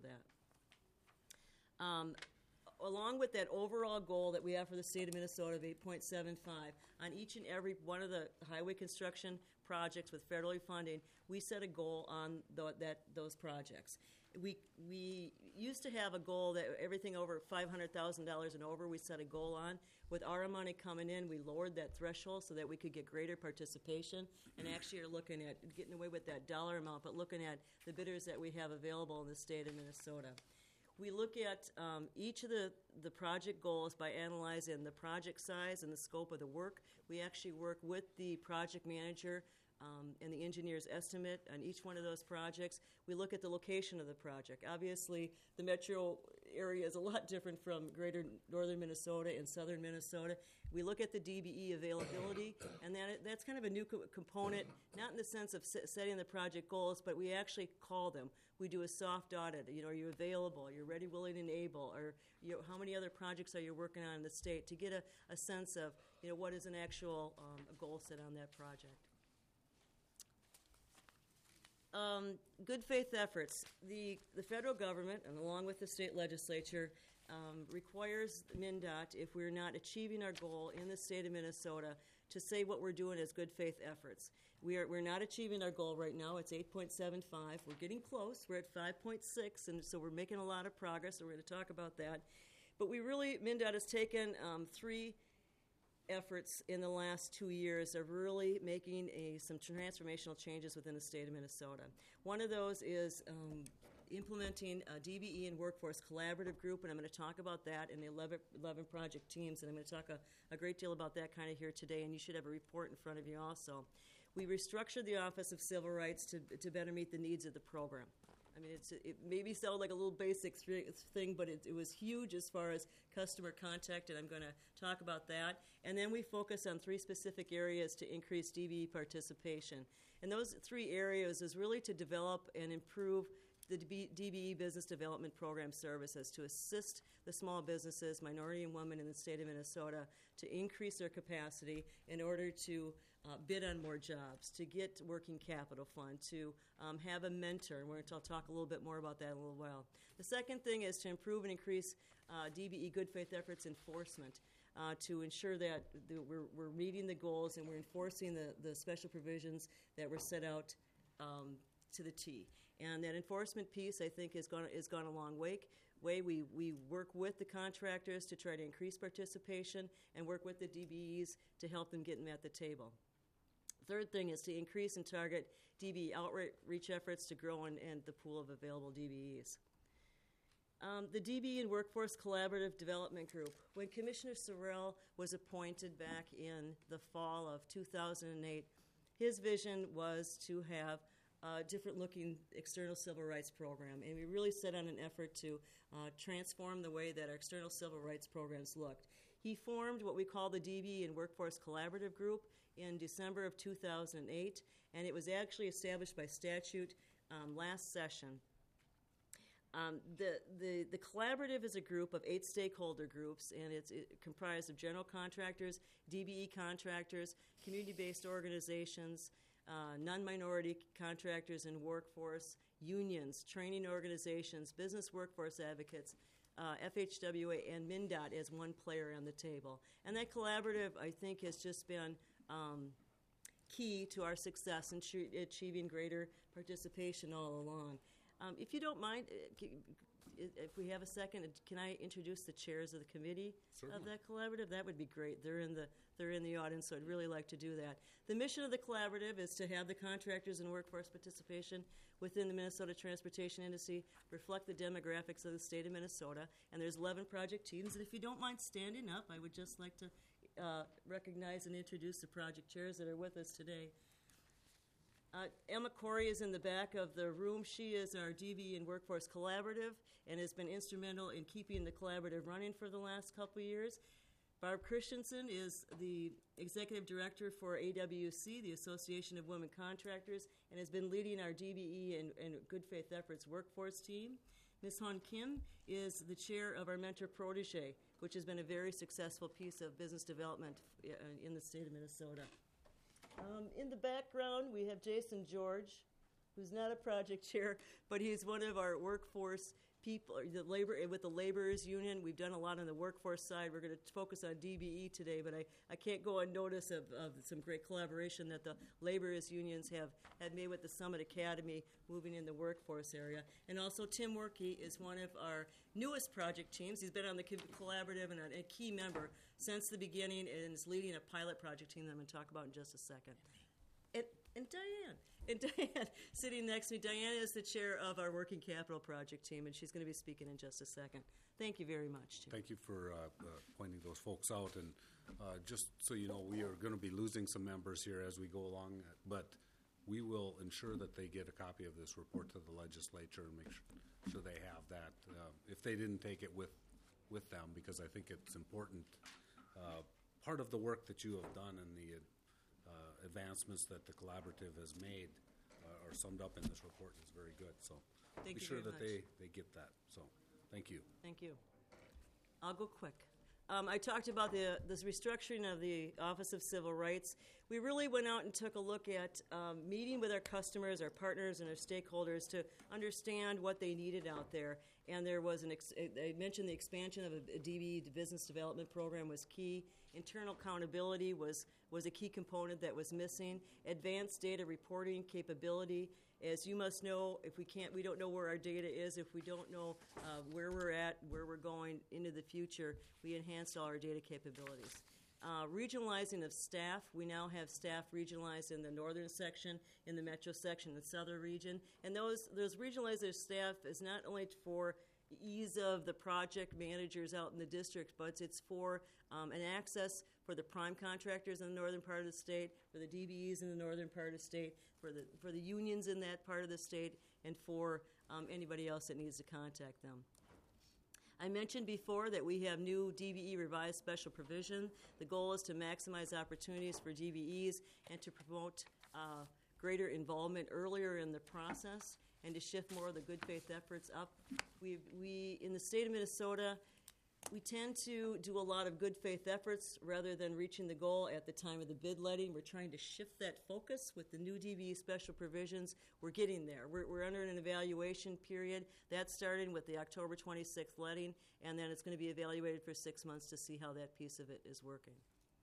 that. Um, along with that overall goal that we have for the state of Minnesota of eight point seven five, on each and every one of the highway construction projects with federally funding, we set a goal on the, that, those projects. we we used to have a goal that everything over five hundred thousand dollars and over, we set a goal on. With our money coming in, we lowered that threshold so that we could get greater participation, and actually are looking at getting away with that dollar amount, but looking at the bidders that we have available in the state of Minnesota. We look at um, each of the, the project goals by analyzing the project size and the scope of the work. We actually work with the project manager um, and the engineer's estimate on each one of those projects. We look at the location of the project. Obviously, the metro area is a lot different from greater northern Minnesota and southern Minnesota. We look at the D B E availability, and that, that's kind of a new co- component, not in the sense of s- setting the project goals, but we actually call them. We do a soft audit. You know, are you available? Are you ready, willing, and able? Or you know, how many other projects are you working on in the state to get a, a sense of, you know, what is an actual um, a goal set on that project. Um, good faith efforts. The, the federal government, and along with the state legislature, um, requires MnDOT, if we're not achieving our goal in the state of Minnesota, to say what we're doing as good faith efforts. We are, we're not achieving our goal right now. It's eight point seven five. We're getting close. We're at five point six, and so we're making a lot of progress, and we're going to talk about that. But we really, MnDOT has taken um, three efforts in the last two years of really making a, some transformational changes within the state of Minnesota. One of those is um, implementing a D B E and Workforce Collaborative Group, and I'm going to talk about that in the eleven, eleven project teams, and I'm going to talk a, a great deal about that kind of here today, and you should have a report in front of you also. We restructured the Office of Civil Rights to, to better meet the needs of the program. I mean, it's, it maybe sounds like a little basic thing, but it, it was huge as far as customer contact, and I'm going to talk about that. And then we focus on three specific areas to increase D B E participation. And those three areas is really to develop and improve the D B E Business Development Program services to assist the small businesses, minority and women in the state of Minnesota, to increase their capacity in order to uh, bid on more jobs, to get working capital fund, to um, have a mentor. And we're going to talk a little bit more about that in a little while. The second thing is to improve and increase uh, D B E good faith efforts enforcement. Uh, to ensure that the, we're, we're meeting the goals and we're enforcing the, the special provisions that were set out um, to the T. And that enforcement piece, I think, has gone, has gone a long way. way. We, we work with the contractors to try to increase participation and work with the D B Es to help them get them at the table. Third thing is to increase and target D B E outreach efforts to grow and, and the pool of available D B Es. Um, the D B E and Workforce Collaborative Development Group. When Commissioner Sorrell was appointed back in the fall of two thousand eight, his vision was to have a different-looking external civil rights program, and we really set on an effort to uh, transform the way that our external civil rights programs looked. He formed what we call the D B E and Workforce Collaborative Group in December of two thousand eight, and it was actually established by statute um, last session. Um, the, the, the collaborative is a group of eight stakeholder groups, and it's it comprised of general contractors, D B E contractors, community-based organizations, uh, non-minority contractors and workforce, unions, training organizations, business workforce advocates, uh, F H W A, and MnDOT as one player on the table. And that collaborative, I think, has just been um, key to our success in ch- achieving greater participation all along. Um, if you don't mind, uh, if we have a second, can I introduce the chairs of the committee Certainly. of that collaborative? That would be great. They're in the they're in the audience, so I'd really like to do that. The mission of the collaborative is to have the contractors and workforce participation within the Minnesota transportation industry reflect the demographics of the state of Minnesota. And there's eleven project teams. And if you don't mind standing up, I would just like to uh, recognize and introduce the project chairs that are with us today. Uh, Emma Corey is in the back of the room. She is our D B E and Workforce Collaborative and has been instrumental in keeping the collaborative running for the last couple of years. Barb Christensen is the Executive Director for A W C, the Association of Women Contractors, and has been leading our D B E and, and Good Faith Efforts workforce team. Miz Han Kim is the chair of our Mentor Protege, which has been a very successful piece of business development in the state of Minnesota. Um, in the background, we have Jason George, who's not a project chair, but he's one of our workforce people, the labor with the laborers union. We've done a lot on the workforce side. We're going to focus on D B E today, but I, I can't go unnoticed of, of some great collaboration that the laborers unions have, have made with the Summit Academy moving in the workforce area. And also Tim Workey is one of our newest project teams. He's been on the co- collaborative and a, a key member since the beginning and is leading a pilot project team that I'm going to talk about in just a second. And, and Diane. And Diane, sitting next to me, Diane is the chair of our Working Capital Project team, and she's going to be speaking in just a second. Thank you very much, Chair. Thank you for uh, uh, pointing those folks out. And uh, just so you know, we are going to be losing some members here as we go along, but we will ensure that they get a copy of this report to the legislature and make sure, sure they have that. Uh, if they didn't take it with, with them, because I think it's important. Uh, part of the work that you have done and the Uh, advancements that the collaborative has made uh, are summed up in this report is very good. So Thank be you sure very that much. they, they get that. So thank you. Thank you. I'll go quick. Um, I talked about the this restructuring of the Office of Civil Rights. We really went out and took a look at um, meeting with our customers, our partners, and our stakeholders to understand what they needed out there. And there was an, ex- I mentioned the expansion of a, a D B E business development program was key. Internal accountability was, was a key component that was missing. Advanced data reporting capability. As you must know, if we can't, we don't know where our data is, if we don't know uh, where we're at, where we're going into the future, we enhanced all our data capabilities. Uh, regionalizing of staff. We now have staff regionalized in the northern section, in the metro section, the southern region. And those, those regionalized staff is not only for ease of the project managers out in the district, but it's for um, an access for the prime contractors in the northern part of the state, for the D B Es in the northern part of the state, for the, for the unions in that part of the state, and for um, anybody else that needs to contact them. I mentioned before that we have new D B E revised special provision. The goal is to maximize opportunities for D B Es and to promote uh, greater involvement earlier in the process and to shift more of the good faith efforts up. We, we in the state of Minnesota, we tend to do a lot of good faith efforts rather than reaching the goal at the time of the bid letting. We're trying to shift that focus with the new D B E special provisions. We're getting there. We're, we're under an evaluation period. That's starting with the October twenty-sixth letting, and then it's going to be evaluated for six months to see how that piece of it is working.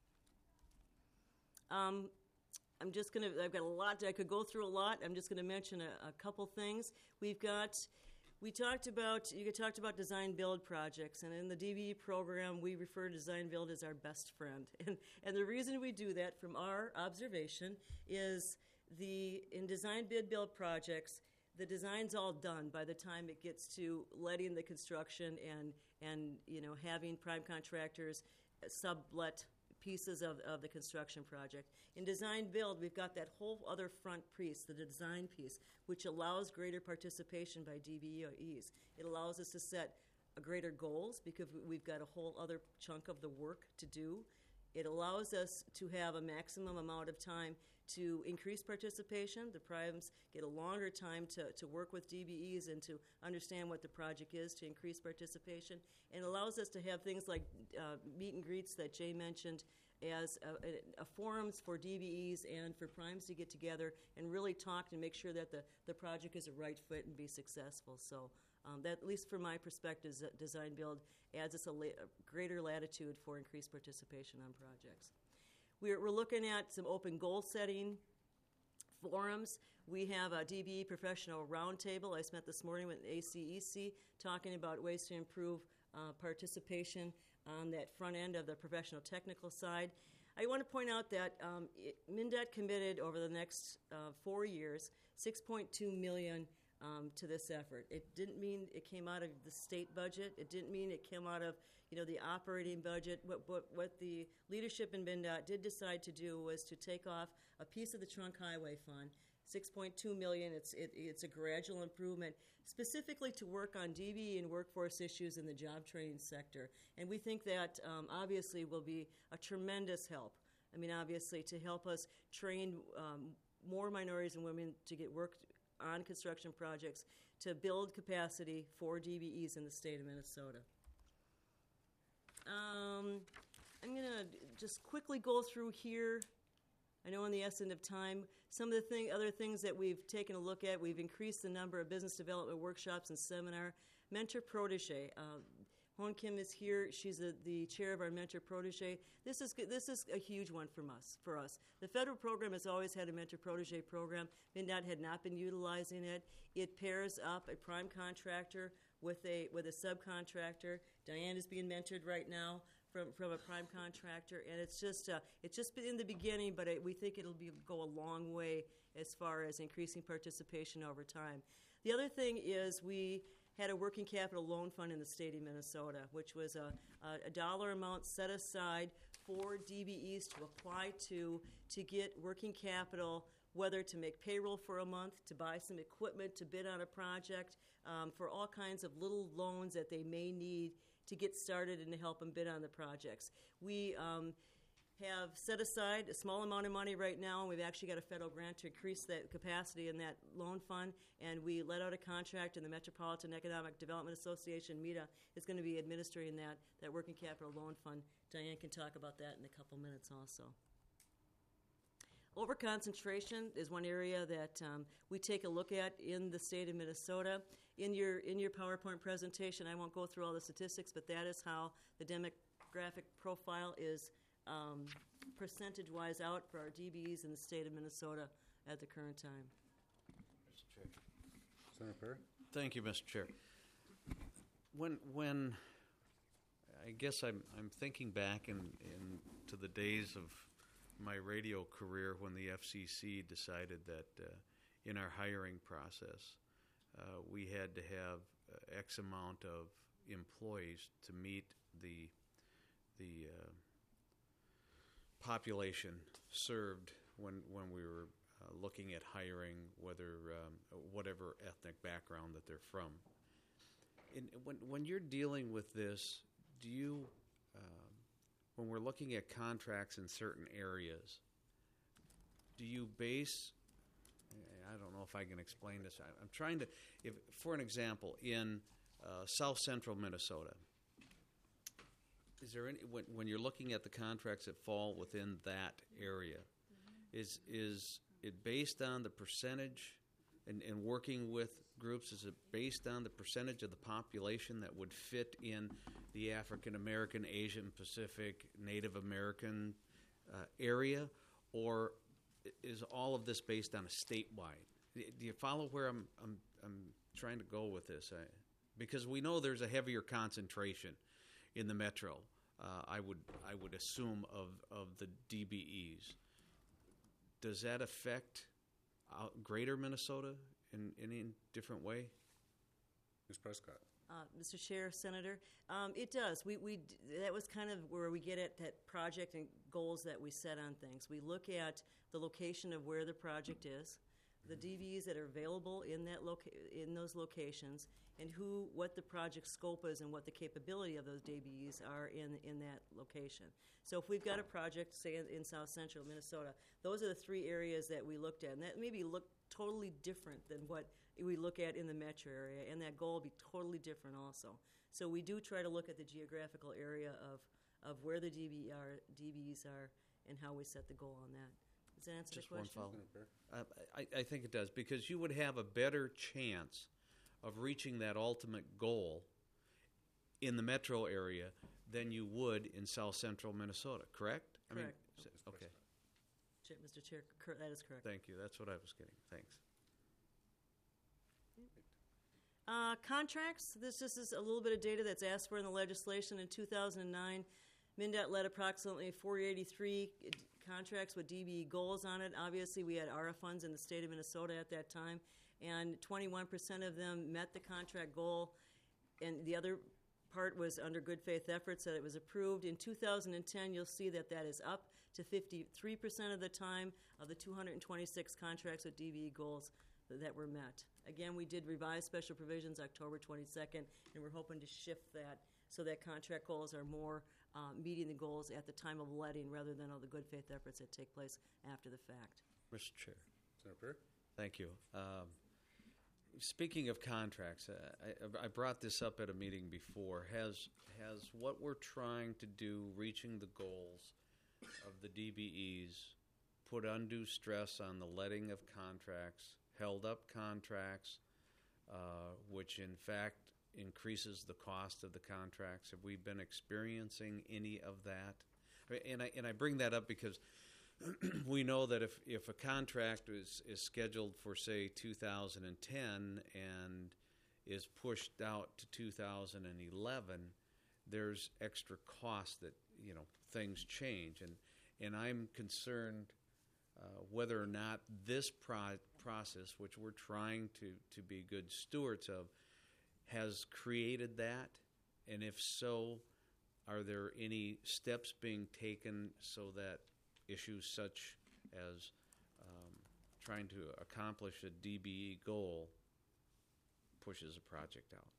Um, I'm just going to, I've got a lot, I could go through a lot. I'm just going to mention a, a couple things. We've got, we talked about, you talked about design build projects, and in the D B E program, we refer to design build as our best friend. And, and the reason we do that from our observation is the, in design bid build projects, the design's all done by the time it gets to letting the construction and, and you know, having prime contractors sublet pieces of, of the construction project. In design build, we've got that whole other front piece, the design piece, which allows greater participation by D B Es. It allows us to set a greater goals because we've got a whole other chunk of the work to do. It allows us to have a maximum amount of time to increase participation. The primes get a longer time to, to work with D B Es and to understand what the project is to increase participation. And it allows us to have things like uh, meet and greets that Jay mentioned as a, a, a forums for D B Es and for primes to get together and really talk and make sure that the, the project is a right fit and be successful. So um, that, at least from my perspective, design build adds us a, la- a greater latitude for increased participation on projects. We're, we're looking at some open goal setting forums. We have a D B E professional roundtable. I spent this morning with A C E C talking about ways to improve uh, participation on that front end of the professional technical side. I want to point out that um, it, MnDOT committed over the next uh, four years six point two million dollars um, to this effort. It didn't mean it came out of the state budget. It didn't mean it came out of you know the operating budget. What, what, what the leadership in MnDOT did decide to do was to take off a piece of the trunk highway fund, six point two million dollars. It's, it, it's a gradual improvement, specifically to work on D B E and workforce issues in the job training sector. And we think that um, obviously will be a tremendous help. I mean, obviously, to help us train um, more minorities and women to get work on construction projects, to build capacity for D B Es in the state of Minnesota. Um, I'm going to just quickly go through here I know in the essence of time, some of the thing, other things that we've taken a look at, we've increased the number of business development workshops and seminar. Mentor Protege. Uh, Hon Kim is here. She's a, the chair of our Mentor Protege. This is this is a huge one from us. For us, the federal program has always had a Mentor Protege program. MnDOT had not been utilizing it. It pairs up a prime contractor with a with a subcontractor. Diane is being mentored right now from, from a prime contractor, and it's just uh, it's just been in the beginning, but it, we think it'll be go a long way as far as increasing participation over time. The other thing is we had a working capital loan fund in the state of Minnesota, which was a, a, a dollar amount set aside for D B Es to apply to to get working capital, whether to make payroll for a month, to buy some equipment, to bid on a project, um, for all kinds of little loans that they may need to get started and to help them bid on the projects. We um, have set aside a small amount of money right now, and we've actually got a federal grant to increase that capacity in that loan fund, and we let out a contract, and the Metropolitan Economic Development Association, MEDA, is going to be administering that, that working capital loan fund. Diane can talk about that in a couple minutes also. Overconcentration is one area that um, we take a look at in the state of Minnesota. In your in your PowerPoint presentation, I won't go through all the statistics, but that is how the demographic profile is um, percentage-wise out for our D B Es in the state of Minnesota at the current time. Mister Chair. Senator Perry? Thank you, Mister Chair. When when I guess I'm I'm thinking back in, in to the days of my radio career when the F C C decided that uh, in our hiring process uh, we had to have uh, X amount of employees to meet the the uh, population served when when we were uh, looking at hiring, whether um, whatever ethnic background that they're from. In, when when you're dealing with this, do you um, when we're looking at contracts in certain areas, do you base, I don't know if I can explain this, I, I'm trying to, if, for an example, in uh, south central Minnesota, is there any, when, when you're looking at the contracts that fall within that area, mm-hmm. is is it based on the percentage, and, and working with groups, is it based on the percentage of the population that would fit in the African American, Asian Pacific, Native American uh, area, or is all of this based on a statewide? Do you follow where I'm I'm, I'm trying to go with this? I, because we know there's a heavier concentration in the metro. Uh, I would I would assume of of the D B Es. Does that affect uh, greater Minnesota in any different way? Miz Prescott. Uh, Mister Chair, Senator, um, it does. We, we that was kind of where we get at that project and goals that we set on things. We look at the location of where the project is, the D B Es that are available in that loca- in those locations, and who, what the project scope is, and what the capability of those D B Es are in in that location. So, if we've got a project, say in, in South Central Minnesota, those are the three areas that we looked at, and that maybe look totally different than what we look at in the metro area, and that goal will be totally different also. So we do try to look at the geographical area of, of where the D B are, D B Es are, and how we set the goal on that. Does that answer Just the question? one follow. Uh, I, I think it does, because you would have a better chance of reaching that ultimate goal in the metro area than you would in south central Minnesota, correct? Correct. I mean, okay. Chair, Mister Chair, cor- that is correct. Thank you. That's what I was getting. Thanks. Uh, contracts, this just is a little bit of data that's asked for in the legislation. In two thousand nine, MnDOT led approximately four hundred eighty-three contracts with D B E goals on it. Obviously, we had A R A funds in the state of Minnesota at that time, and twenty-one percent of them met the contract goal, and the other part was under good faith efforts that it was approved. In two thousand ten, you'll see that that is up to fifty-three percent of the time of the two hundred twenty-six contracts with D B E goals that were met. Again, we did revise special provisions October twenty-second, and we're hoping to shift that so that contract goals are more um, meeting the goals at the time of letting rather than all the good faith efforts that take place after the fact. Mister Chair. Senator Perry? Thank you. Um, speaking of contracts, uh, I, I brought this up at a meeting before. Has has what we're trying to do, reaching the goals of the D B Es, put undue stress on the letting of contracts, held up contracts, uh, which in fact increases the cost of the contracts? Have we been experiencing any of that? And I, and I bring that up because we know that if, if a contract is, is scheduled for, say, two thousand ten and is pushed out to two thousand eleven, there's extra cost that, you know, things change. And, and I'm concerned uh, whether or not this pro- process, which we're trying to, to be good stewards of, has created that. And if so, are there any steps being taken so that issues such as um, trying to accomplish a D B E goal pushes a project out?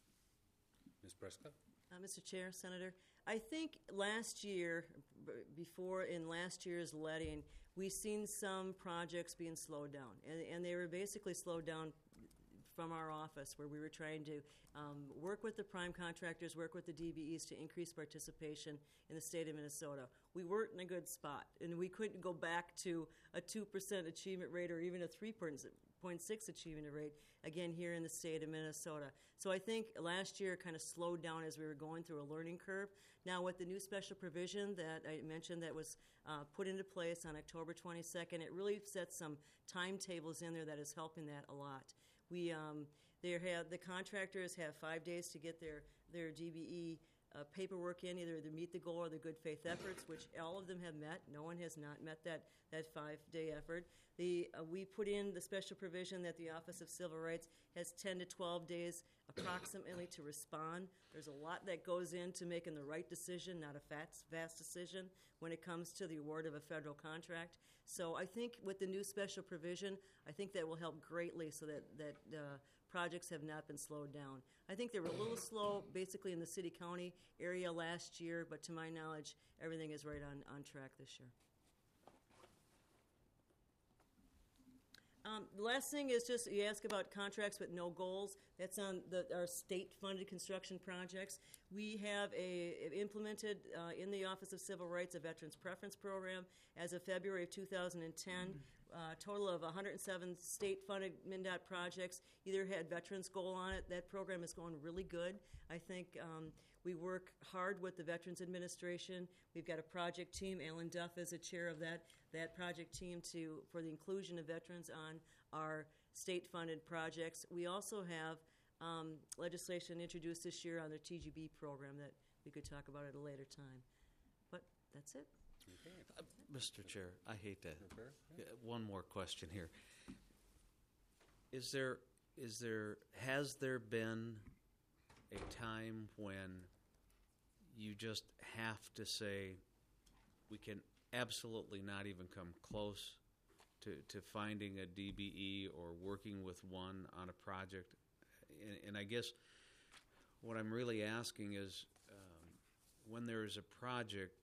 Miz Prescott? Uh, Mister Chair, Senator, I think last year, b- before in last year's letting, we seen some projects being slowed down, and, and they were basically slowed down from our office, where we were trying to um, work with the prime contractors, work with the D B Es to increase participation in the state of Minnesota. We weren't in a good spot, and we couldn't go back to a two percent achievement rate or even a three point six achievement rate again here in the state of Minnesota. So I think last year kind of slowed down as we were going through a learning curve. Now with the new special provision that I mentioned that was uh, put into place on October twenty-second, it really sets some timetables in there that is helping that a lot. We um, they have the contractors have five days to get their their D B E uh, paperwork in, either to meet the goal or the good faith efforts, which all of them have met. No one has not met that that five day effort. The uh, we put in the special provision that the Office of Civil Rights has ten to twelve days approximately to respond. There's a lot that goes into making the right decision, not a fast, fast decision when it comes to the award of a federal contract. So I think with the new special provision, I think that will help greatly so that, that uh, projects have not been slowed down. I think they were a little slow basically in the city-county area last year, but to my knowledge, everything is right on, on track this year. Um, the last thing is just you ask about contracts with no goals. That's on the, our state-funded construction projects. We have a implemented uh, in the Office of Civil Rights a Veterans Preference Program as of February of two thousand ten. A uh, total of one hundred seven state-funded MnDOT projects either had veterans goal on it. That program is going really good. I think um, we work hard with the Veterans Administration. We've got a project team. Alan Duff is a chair of that that project team to for the inclusion of veterans on our state-funded projects. We also have um, legislation introduced this year on the T G B program that we could talk about at a later time. But that's it. Okay. Uh, Mister Chair, I hate to. Yeah, one more question here. Is there, is there, has there been a time when you just have to say we can absolutely not even come close to, to finding a D B E or working with one on a project? And, and I guess what I'm really asking is um, when there is a project,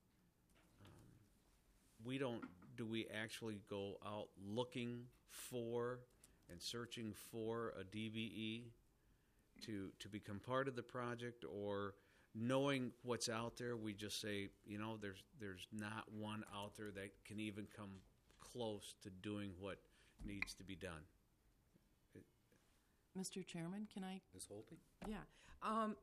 we don't, do we actually go out looking for and searching for a D B E to to become part of the project, or knowing what's out there, we just say, you know, there's there's not one out there that can even come close to doing what needs to be done? Mister Chairman, can I? Miz Holte? Yeah. Um,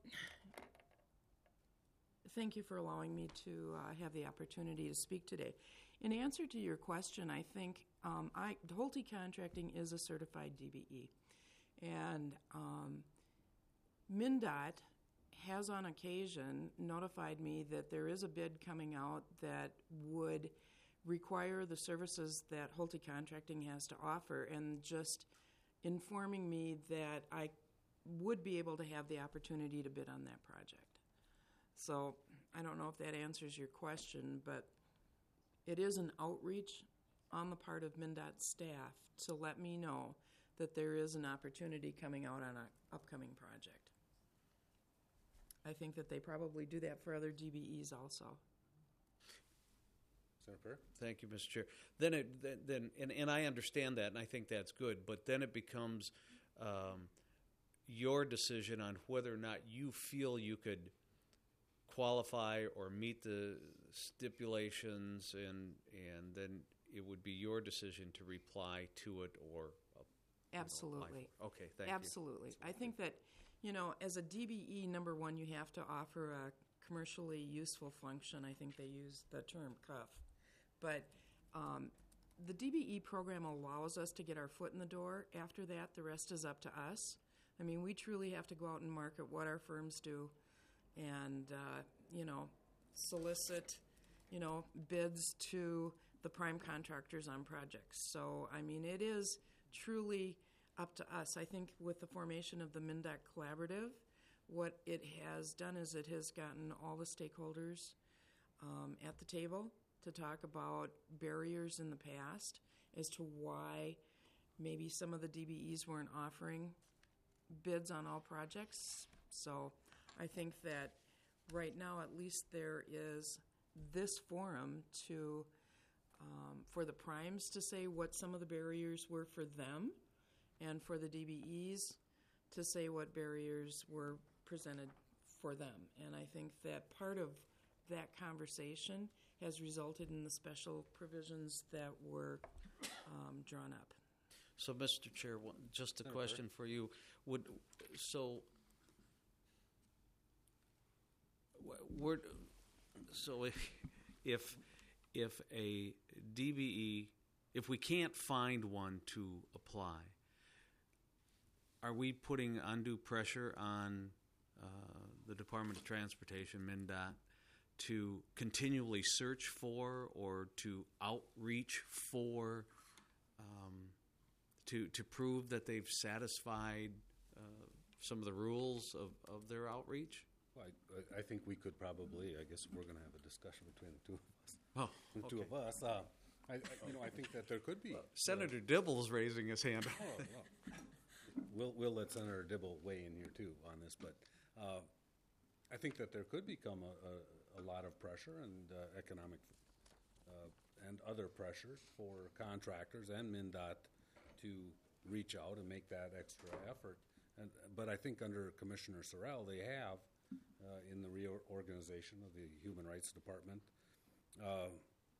thank you for allowing me to uh, have the opportunity to speak today. In answer to your question, I think um, I, Holte Contracting is a certified D B E. And um, MnDOT has on occasion notified me that there is a bid coming out that would require the services that Holte Contracting has to offer, and just informing me that I would be able to have the opportunity to bid on that project. So I don't know if that answers your question, but it is an outreach on the part of MnDOT staff to let me know that there is an opportunity coming out on an upcoming project. I think that they probably do that for other D B Es also. Senator Perry? Thank you, Mister Chair. Then, it, then, then and, and I understand that, and I think that's good, but then it becomes um, your decision on whether or not you feel you could qualify or meet the stipulations, and and then it would be your decision to reply to it or uh, you know, Absolutely. apply for- Okay, thank you. Absolutely. I think that, you know, as a D B E, number one, you have to offer a commercially useful function. I think they use the term C U F. But um, the D B E program allows us to get our foot in the door. After that, the rest is up to us. I mean, we truly have to go out and market what our firms do and, uh, you know, solicit, you know, bids to the prime contractors on projects. So, I mean, it is truly up to us. I think with the formation of the MnDOT Collaborative, what it has done is it has gotten all the stakeholders um, at the table to talk about barriers in the past as to why maybe some of the D B Es weren't offering bids on all projects. So I think that right now at least there is this forum to um, for the primes to say what some of the barriers were for them, and for the D B Es to say what barriers were presented for them. And I think that part of that conversation has resulted in the special provisions that were um, drawn up. So, Mister Chair, one- just a question for you. Would, so, wh- where, so if, if, if a D B E, if we can't find one to apply, are we putting undue pressure on uh, the Department of Transportation, MnDOT, to continually search for or to outreach for, um, to to prove that they've satisfied uh, some of the rules of, of their outreach? Well, I, I think we could probably, I guess we're going to have a discussion between the two of us. Oh, The two of us. Uh, I, I, you know, I think that there could be. Senator Dibble's raising his hand. Oh, well. We'll, we'll let Senator Dibble weigh in here too on this, but uh, I think that there could become a, a, a lot of pressure and uh, economic uh, and other pressures for contractors and MnDOT to reach out and make that extra effort. And, but I think under Commissioner Sorrell, they have uh, in the reorganization of the Human Rights Department. Uh,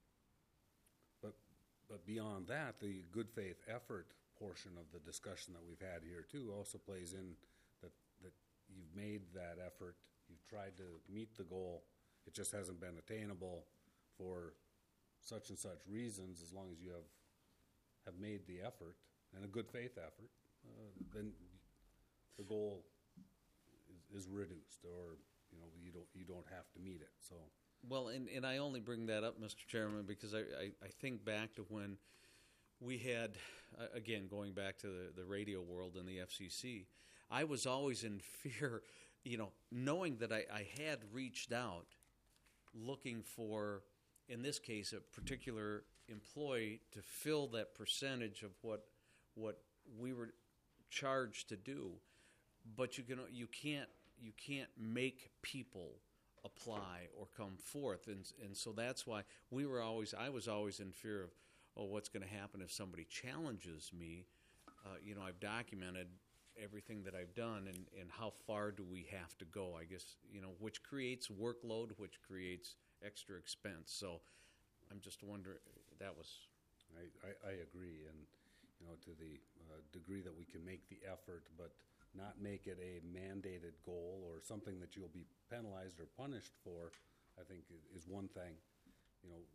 but but beyond that, the good faith effort portion of the discussion that we've had here too also plays in that that you've made that effort, you've tried to meet the goal, it just hasn't been attainable for such and such reasons. As long as you have have made the effort and a good faith effort, uh, then the goal is, is reduced, or you know you don't you don't have to meet it. So. Well, and, and I only bring that up, Mister Chairman, because I, I, I think back to when we had, uh, again, going back to the, the radio world and the F C C, I was always in fear, you know, knowing that I, I had reached out looking for, in this case, a particular employee to fill that percentage of what what we were charged to do. But you can you can't you can't make people apply or come forth, and and so that's why we were always I was always in fear of, oh, what's going to happen if somebody challenges me? Uh, you know, I've documented everything that I've done, and, and how far do we have to go? I guess, you know, which creates workload, which creates extra expense. So I'm just wondering, that was. I, I, I agree, and you know, to the uh, degree that we can make the effort, but not make it a mandated goal or something that you'll be penalized or punished for, I think is one thing. You know,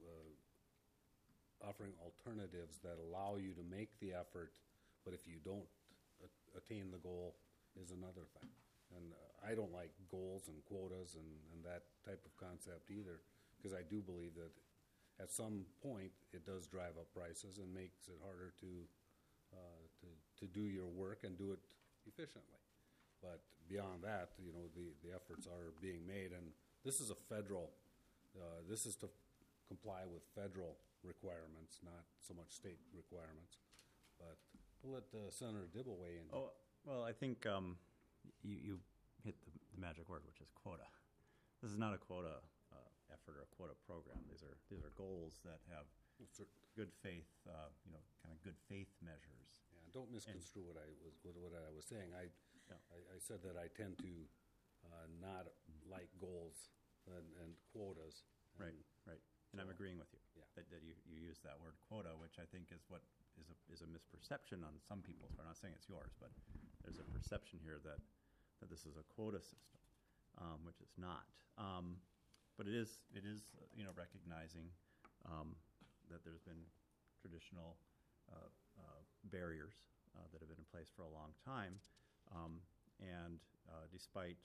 uh, offering alternatives that allow you to make the effort, but if you don't a- attain the goal is another thing. And uh, I don't like goals and quotas and, and that type of concept either, because I do believe that at some point it does drive up prices and makes it harder to uh, to, to do your work and do it efficiently. But beyond that, you know, the, the efforts are being made, and this is a federal, uh, this is to comply with federal requirements, not so much state requirements. But we'll let uh, Senator Dibble weigh in. Oh, well, I think um, you, you hit the, the magic word, which is quota. This is not a quota uh, effort or a quota program. These are these are goals that have good faith, uh, you know, kind of good faith measures. Yeah, don't misconstrue what I was what, what I was saying. I, No. I I said that I tend to uh, not like goals and, and quotas. Right, And right. And I'm so, agreeing with you yeah. that, that you, you use use that word quota, which I think is what is a, is a misperception on some people's part. I'm not saying it's yours, but there's a perception here that, that this is a quota system, um, which it's not. Um, but it is, it is uh, you know, recognizing um, that there's been traditional uh, uh, barriers uh, that have been in place for a long time. Um, and uh, despite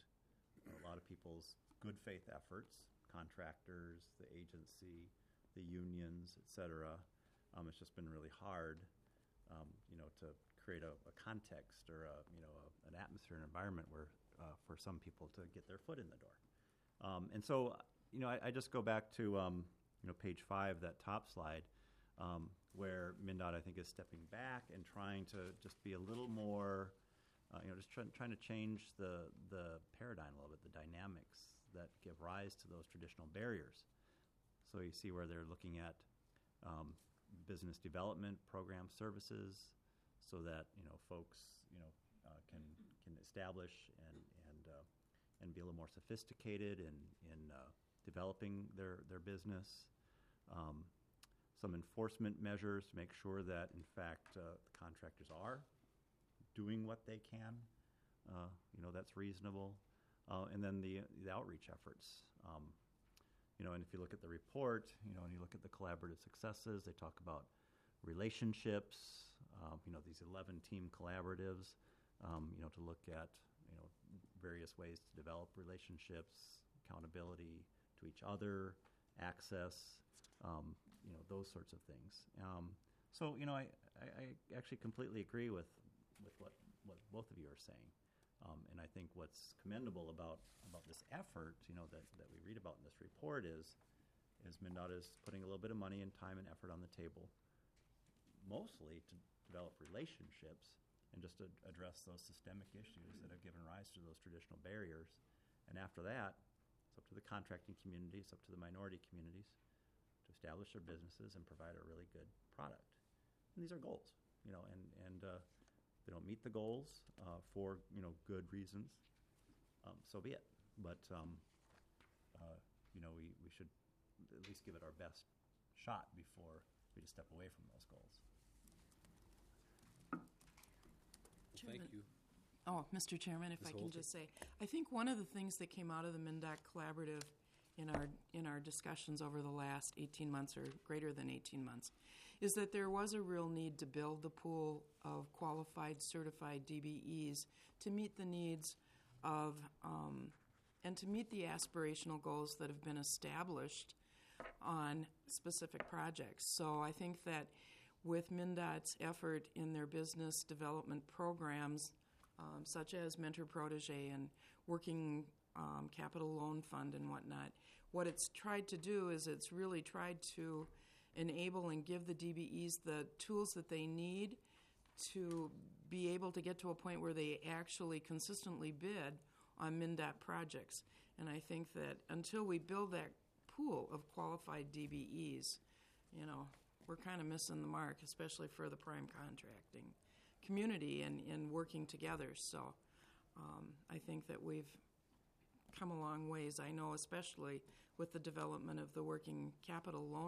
a lot of people's good faith efforts, contractors, the agency, the unions, et cetera, um, it's just been really hard, um, you know, to create a, a context or a, you know, a, an atmosphere, an environment where uh, for some people to get their foot in the door. Um, and so, you know, I, I just go back to, um, you know, page five, that top slide, um, where MnDOT, I think, is stepping back and trying to just be a little more, uh, you know, just try, trying to change the, the paradigm a little bit, the dynamics that give rise to those traditional barriers. So you see where they're looking at um, business development program services, so that, you know, folks, you know, uh, can can establish and and uh, and be a little more sophisticated in in uh, developing their their business. Um, some enforcement measures to make sure that, in fact, uh, the contractors are doing what they can. Uh, you know, that's reasonable. Uh, and then the the outreach efforts. Um, you know, and if you look at the report, you know, and you look at the collaborative successes, they talk about relationships. Um, you know, these eleven team collaboratives. Um, you know, to look at, you know, various ways to develop relationships, accountability to each other, access. Um, you know, those sorts of things. Um, so, you know, I, I, I actually completely agree with with what what both of you are saying. Um, and I think what's commendable about, about this effort, you know, that, that we read about in this report is, is MnDOT is putting a little bit of money and time and effort on the table, mostly to develop relationships and just to address those systemic issues that have given rise to those traditional barriers. And after that, it's up to the contracting community, it's up to the minority communities to establish their businesses and provide a really good product. And these are goals, you know, and, and uh, they don't meet the goals uh, for, you know, good reasons, um, so be it. But, um, uh, you know, we, we should at least give it our best shot before we just step away from those goals. Thank you. Oh, Mister Chairman, if Miz I can Holte? just say, I think one of the things that came out of the MnDOT collaborative in our in our discussions over the last eighteen months or greater than eighteen months is that there was a real need to build the pool of qualified, certified D B Es to meet the needs of um, and to meet the aspirational goals that have been established on specific projects. So I think that with MnDOT's effort in their business development programs, um, such as Mentor Protege and Working um, Capital Loan Fund and whatnot, what it's tried to do is it's really tried to enable and give the D B Es the tools that they need to be able to get to a point where they actually consistently bid on MnDOT projects. And I think that until we build that pool of qualified D B Es, you know, we're kind of missing the mark, especially for the prime contracting community and in working together. So um, I think that we've come a long ways. I know especially with the development of the Working Capital Loan